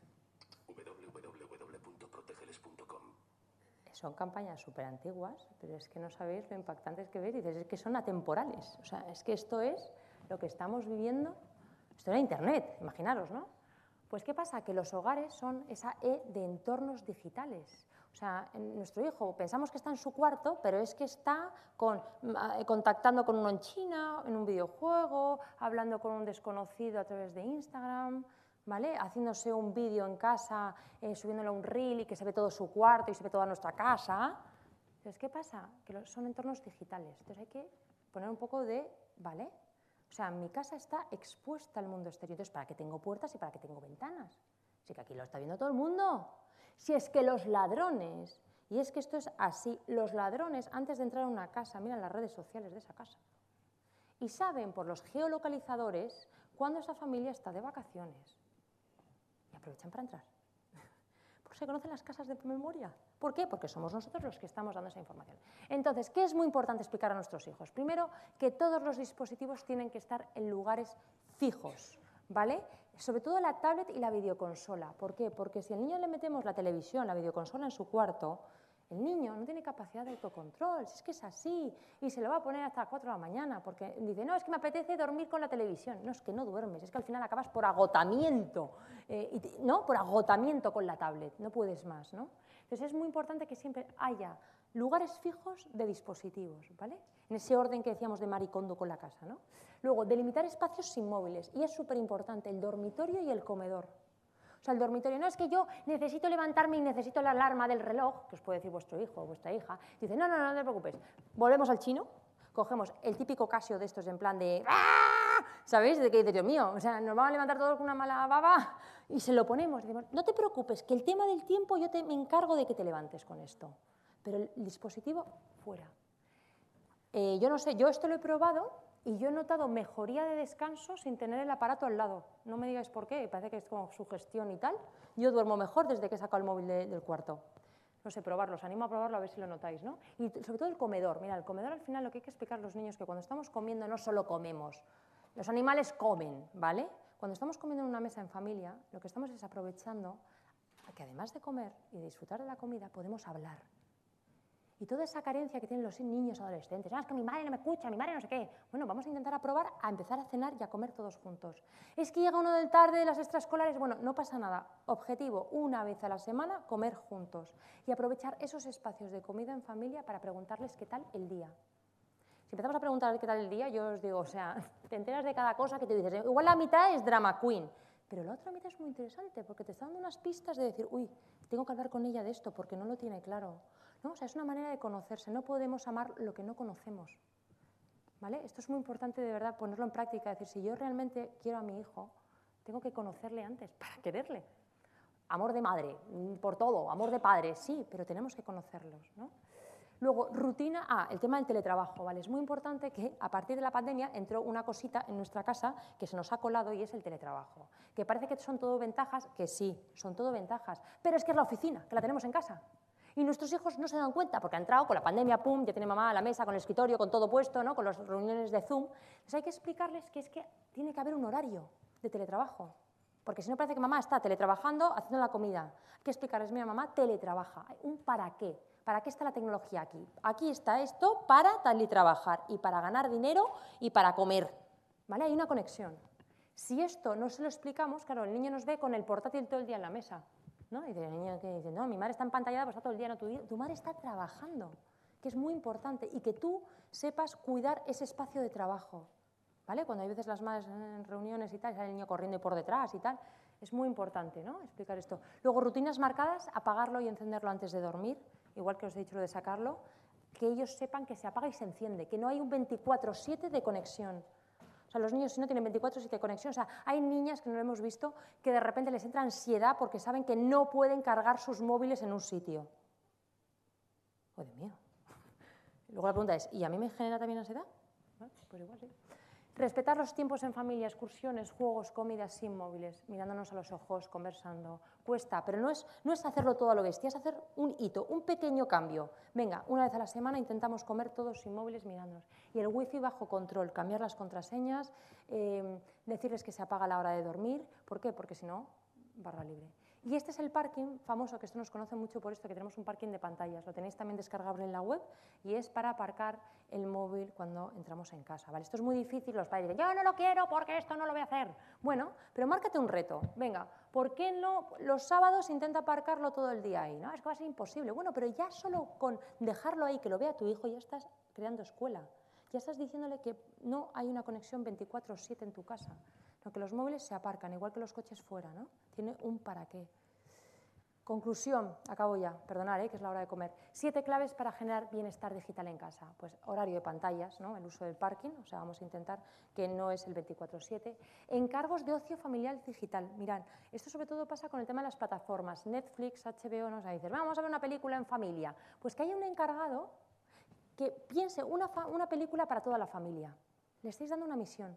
w w w punto protegeles punto com. Son campañas súper antiguas, pero es que no sabéis lo impactantes que veis. Dices, es que son atemporales. O sea, es que esto es lo que estamos viviendo. Esto era Internet, imaginaros, ¿no? Pues, ¿qué pasa? Que los hogares son esa E de entornos digitales. O sea, en nuestro hijo pensamos que está en su cuarto, pero es que está con, contactando con uno en China, en un videojuego, hablando con un desconocido a través de Instagram, ¿vale? Haciéndose un vídeo en casa, eh, subiéndolo a un reel y que se ve todo su cuarto y se ve toda nuestra casa. Entonces, ¿qué pasa? Que son entornos digitales. Entonces hay que poner un poco de, ¿vale? O sea, mi casa está expuesta al mundo exterior. Entonces, ¿para qué tengo puertas y para qué tengo ventanas? Sí que aquí lo está viendo todo el mundo. Si es que los ladrones, y es que esto es así, los ladrones antes de entrar a una casa miran las redes sociales de esa casa y saben por los geolocalizadores cuándo esa familia está de vacaciones y aprovechan para entrar. Pues se conocen las casas de memoria. ¿Por qué? Porque somos nosotros los que estamos dando esa información. Entonces, ¿qué es muy importante explicar a nuestros hijos? Primero, que todos los dispositivos tienen que estar en lugares fijos, ¿vale? Sobre todo la tablet y la videoconsola. ¿Por qué? Porque si al niño le metemos la televisión, la videoconsola en su cuarto, el niño no tiene capacidad de autocontrol, si es que es así, y se lo va a poner hasta las cuatro de la mañana, porque dice, no, es que me apetece dormir con la televisión. No, es que no duermes, es que al final acabas por agotamiento, eh, y te, ¿no? Por agotamiento con la tablet, no puedes más, ¿no? Entonces es muy importante que siempre haya lugares fijos de dispositivos, ¿vale? En ese orden que decíamos de Marie Kondo con la casa, ¿no? Luego, delimitar espacios sin móviles, y es súper importante el dormitorio y el comedor. O sea, el dormitorio, no es que yo necesito levantarme y necesito la alarma del reloj, que os puede decir vuestro hijo o vuestra hija. Dice, no, no, no, no te preocupes. Volvemos al chino, cogemos el típico Casio de estos en plan de... ¡ah! ¿Sabéis? De que dice, Dios mío, o sea, nos vamos a levantar todos con una mala baba y se lo ponemos. Decimos, no te preocupes, que el tema del tiempo yo te, me encargo de que te levantes con esto. Pero el dispositivo, fuera. Eh, yo no sé, yo esto lo he probado y yo he notado mejoría de descanso sin tener el aparato al lado. No me digáis por qué, parece que es como sugestión y tal. Yo duermo mejor desde que he sacado el móvil de, del cuarto. No sé, probarlo, os animo a probarlo a ver si lo notáis, ¿no? Y sobre todo el comedor. Mira, el comedor al final lo que hay que explicar a los niños es que cuando estamos comiendo no solo comemos, los animales comen, ¿vale? Cuando estamos comiendo en una mesa en familia, lo que estamos es aprovechando a que además de comer y de disfrutar de la comida, podemos hablar. Y toda esa carencia que tienen los niños adolescentes, ah, es que mi madre no me escucha, mi madre no sé qué. Bueno, vamos a intentar a probar a empezar a cenar y a comer todos juntos. Es que llega uno del tarde de las extraescolares, bueno, no pasa nada. Objetivo, una vez a la semana, comer juntos. Y aprovechar esos espacios de comida en familia para preguntarles qué tal el día. Si empezamos a preguntar qué tal el día, yo os digo, o sea, te enteras de cada cosa que te dices. Igual la mitad es drama queen, pero la otra mitad es muy interesante porque te está dando unas pistas de decir, uy, tengo que hablar con ella de esto porque no lo tiene claro. ¿No? O sea, es una manera de conocerse. No podemos amar lo que no conocemos. ¿vale? Esto es muy importante de verdad ponerlo en práctica, es decir, si yo realmente quiero a mi hijo, tengo que conocerle antes para quererle. Amor de madre, por todo, amor de padre, sí, pero tenemos que conocerlos, ¿no? Luego, rutina, ah, el tema del teletrabajo, ¿vale? Es muy importante que a partir de la pandemia entró una cosita en nuestra casa que se nos ha colado y es el teletrabajo. Que parece que son todo ventajas, que sí, son todo ventajas, pero es que es la oficina, que la tenemos en casa. Y nuestros hijos no se dan cuenta porque han entrado con la pandemia, pum, ya tiene mamá a la mesa, con el escritorio, con todo puesto, ¿no? Con las reuniones de Zoom. Entonces hay que explicarles que es que tiene que haber un horario de teletrabajo. Porque si no parece que mamá está teletrabajando haciendo la comida. Hay que explicarles, mira, mamá teletrabaja. Hay un para qué. ¿Para qué está la tecnología aquí? Aquí está esto para teletrabajar y para ganar dinero y para comer. ¿Vale? Hay una conexión. Si esto no se lo explicamos, claro, el niño nos ve con el portátil todo el día en la mesa, ¿no? Y el niño que dice, no, mi madre está empantallada, pues está todo el día, no, tu, tu madre está trabajando, que es muy importante, y que tú sepas cuidar ese espacio de trabajo. ¿Vale? Cuando hay veces las madres en reuniones y tal, sale el niño corriendo por detrás y tal, es muy importante, ¿no? Explicar esto. Luego, rutinas marcadas, apagarlo y encenderlo antes de dormir, igual que os he dicho lo de sacarlo, que ellos sepan que se apaga y se enciende, que no hay un veinticuatro siete de conexión. O sea, los niños si no tienen veinticuatro siete de conexión, o sea, hay niñas que no lo hemos visto que de repente les entra ansiedad porque saben que no pueden cargar sus móviles en un sitio. ¡Oh, Dios mío! Luego la pregunta es, ¿y a mí me genera también ansiedad? Bueno, pues igual sí. Respetar los tiempos en familia, excursiones, juegos, comidas sin móviles, mirándonos a los ojos, conversando. Cuesta, pero no es, no es hacerlo todo a lo bestia, es hacer un hito, un pequeño cambio. Venga, una vez a la semana intentamos comer todos sin móviles mirándonos. Y el wifi bajo control, cambiar las contraseñas, eh, decirles que se apaga a la hora de dormir. ¿Por qué? Porque si no, barra libre. Y este es el parking famoso, que esto nos conoce mucho por esto, que tenemos un parking de pantallas. Lo tenéis también descargable en la web y es para aparcar el móvil cuando entramos en casa, ¿vale? Esto es muy difícil, los padres dicen, yo no lo quiero porque esto no lo voy a hacer. Bueno, pero márcate un reto. Venga, ¿por qué no los sábados intenta aparcarlo todo el día ahí? No, es que va a ser imposible. Bueno, pero ya solo con dejarlo ahí, que lo vea tu hijo, ya estás creando escuela. Ya estás diciéndole que no hay una conexión veinticuatro siete en tu casa. No, que los móviles se aparcan, igual que los coches fuera, ¿no? Tiene un para qué. Conclusión, acabo ya, perdonad, ¿eh? Que es la hora de comer. Siete claves para generar bienestar digital en casa. Pues horario de pantallas, ¿no? El uso del parking, o sea, vamos a intentar que no es el veinticuatro siete. Encargos de ocio familiar digital. Mirad, esto sobre todo pasa con el tema de las plataformas. Netflix, H B O, nos dicen, vamos a ver una película en familia. Pues que haya un encargado que piense una, una película para toda la familia. Le estáis dando una misión,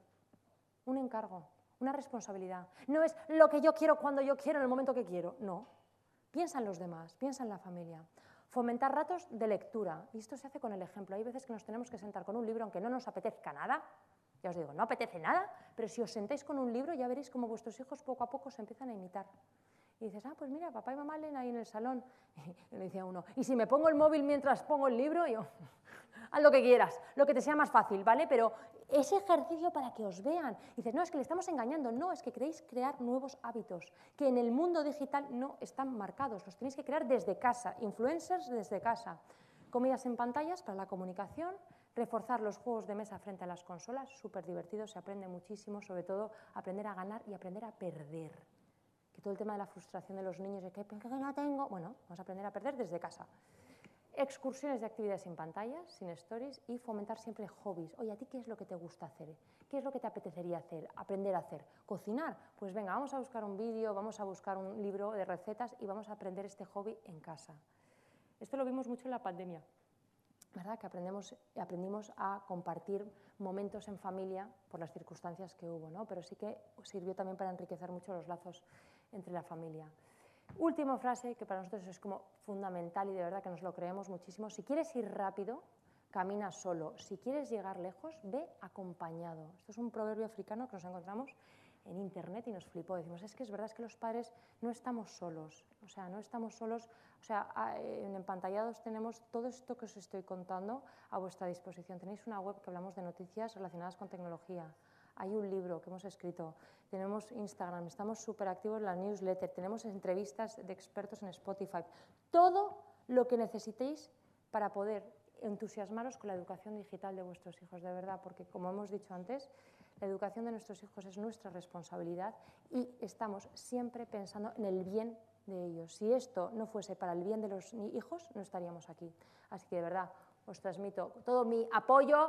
un encargo, una responsabilidad. No es lo que yo quiero cuando yo quiero, en el momento que quiero. No. Piensa en los demás, piensa en la familia. Fomentar ratos de lectura. Y esto se hace con el ejemplo. Hay veces que nos tenemos que sentar con un libro, aunque no nos apetezca nada. Ya os digo, no apetece nada, pero si os sentáis con un libro ya veréis cómo vuestros hijos poco a poco se empiezan a imitar. Y dices, ah, pues mira, papá y mamá leen ahí en el salón. Y le decía uno, ¿y si me pongo el móvil mientras pongo el libro? Y yo, haz lo que quieras, lo que te sea más fácil, ¿vale? Pero ese ejercicio para que os vean. Y dices, no, es que le estamos engañando. No, es que queréis crear nuevos hábitos que en el mundo digital no están marcados. Los tenéis que crear desde casa, influencers desde casa. Comidas en pantallas para la comunicación, reforzar los juegos de mesa frente a las consolas, súper divertido, se aprende muchísimo, sobre todo aprender a ganar y aprender a perder. Que todo el tema de la frustración de los niños, de que, que no tengo, bueno, vamos a aprender a perder desde casa. Excursiones de actividades sin pantallas, sin stories y fomentar siempre hobbies. Oye, ¿a ti qué es lo que te gusta hacer? ¿Qué es lo que te apetecería hacer? Aprender a hacer. ¿Cocinar? Pues venga, vamos a buscar un vídeo, vamos a buscar un libro de recetas y vamos a aprender este hobby en casa. Esto lo vimos mucho en la pandemia, ¿verdad? Que aprendemos, aprendimos a compartir momentos en familia por las circunstancias que hubo, ¿no? Pero sí que sirvió también para enriquecer mucho los lazos entre la familia. Última frase, que para nosotros es como fundamental y de verdad que nos lo creemos muchísimo. Si quieres ir rápido, camina solo. Si quieres llegar lejos, ve acompañado. Esto es un proverbio africano que nos encontramos en internet y nos flipó. Decimos, es que es verdad, es que los padres no estamos solos. O sea, no estamos solos. O sea, en Empantallados tenemos todo esto que os estoy contando a vuestra disposición. Tenéis una web que hablamos de noticias relacionadas con tecnología. Hay un libro que hemos escrito, tenemos Instagram, estamos súper activos en la newsletter, tenemos entrevistas de expertos en Spotify. Todo lo que necesitéis para poder entusiasmaros con la educación digital de vuestros hijos, de verdad, porque como hemos dicho antes, la educación de nuestros hijos es nuestra responsabilidad y estamos siempre pensando en el bien de ellos. Si esto no fuese para el bien de los hijos, no estaríamos aquí. Así que de verdad, os transmito todo mi apoyo,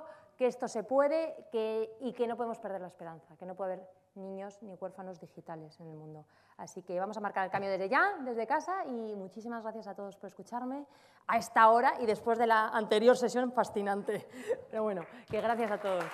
que esto se puede que, y que no podemos perder la esperanza, que no puede haber niños ni huérfanos digitales en el mundo. Así que vamos a marcar el cambio desde ya, desde casa, y muchísimas gracias a todos por escucharme a esta hora y después de la anterior sesión fascinante. Pero bueno, que gracias a todos.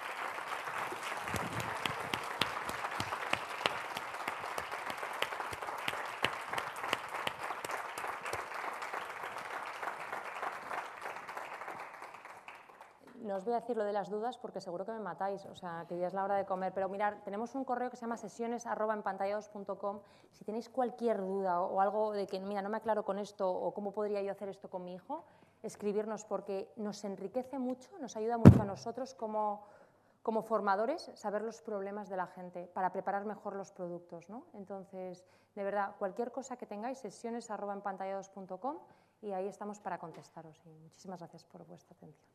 No os voy a decir lo de las dudas porque seguro que me matáis, o sea, que ya es la hora de comer. Pero mirad, tenemos un correo que se llama sesiones arroba empantallados punto com. Si tenéis cualquier duda o, o algo de que, mira, no me aclaro con esto o cómo podría yo hacer esto con mi hijo, escribirnos porque nos enriquece mucho, nos ayuda mucho a nosotros como, como formadores saber los problemas de la gente para preparar mejor los productos, ¿no? Entonces, de verdad, cualquier cosa que tengáis, sesiones arroba empantallados punto com, y ahí estamos para contestaros. Y muchísimas gracias por vuestra atención.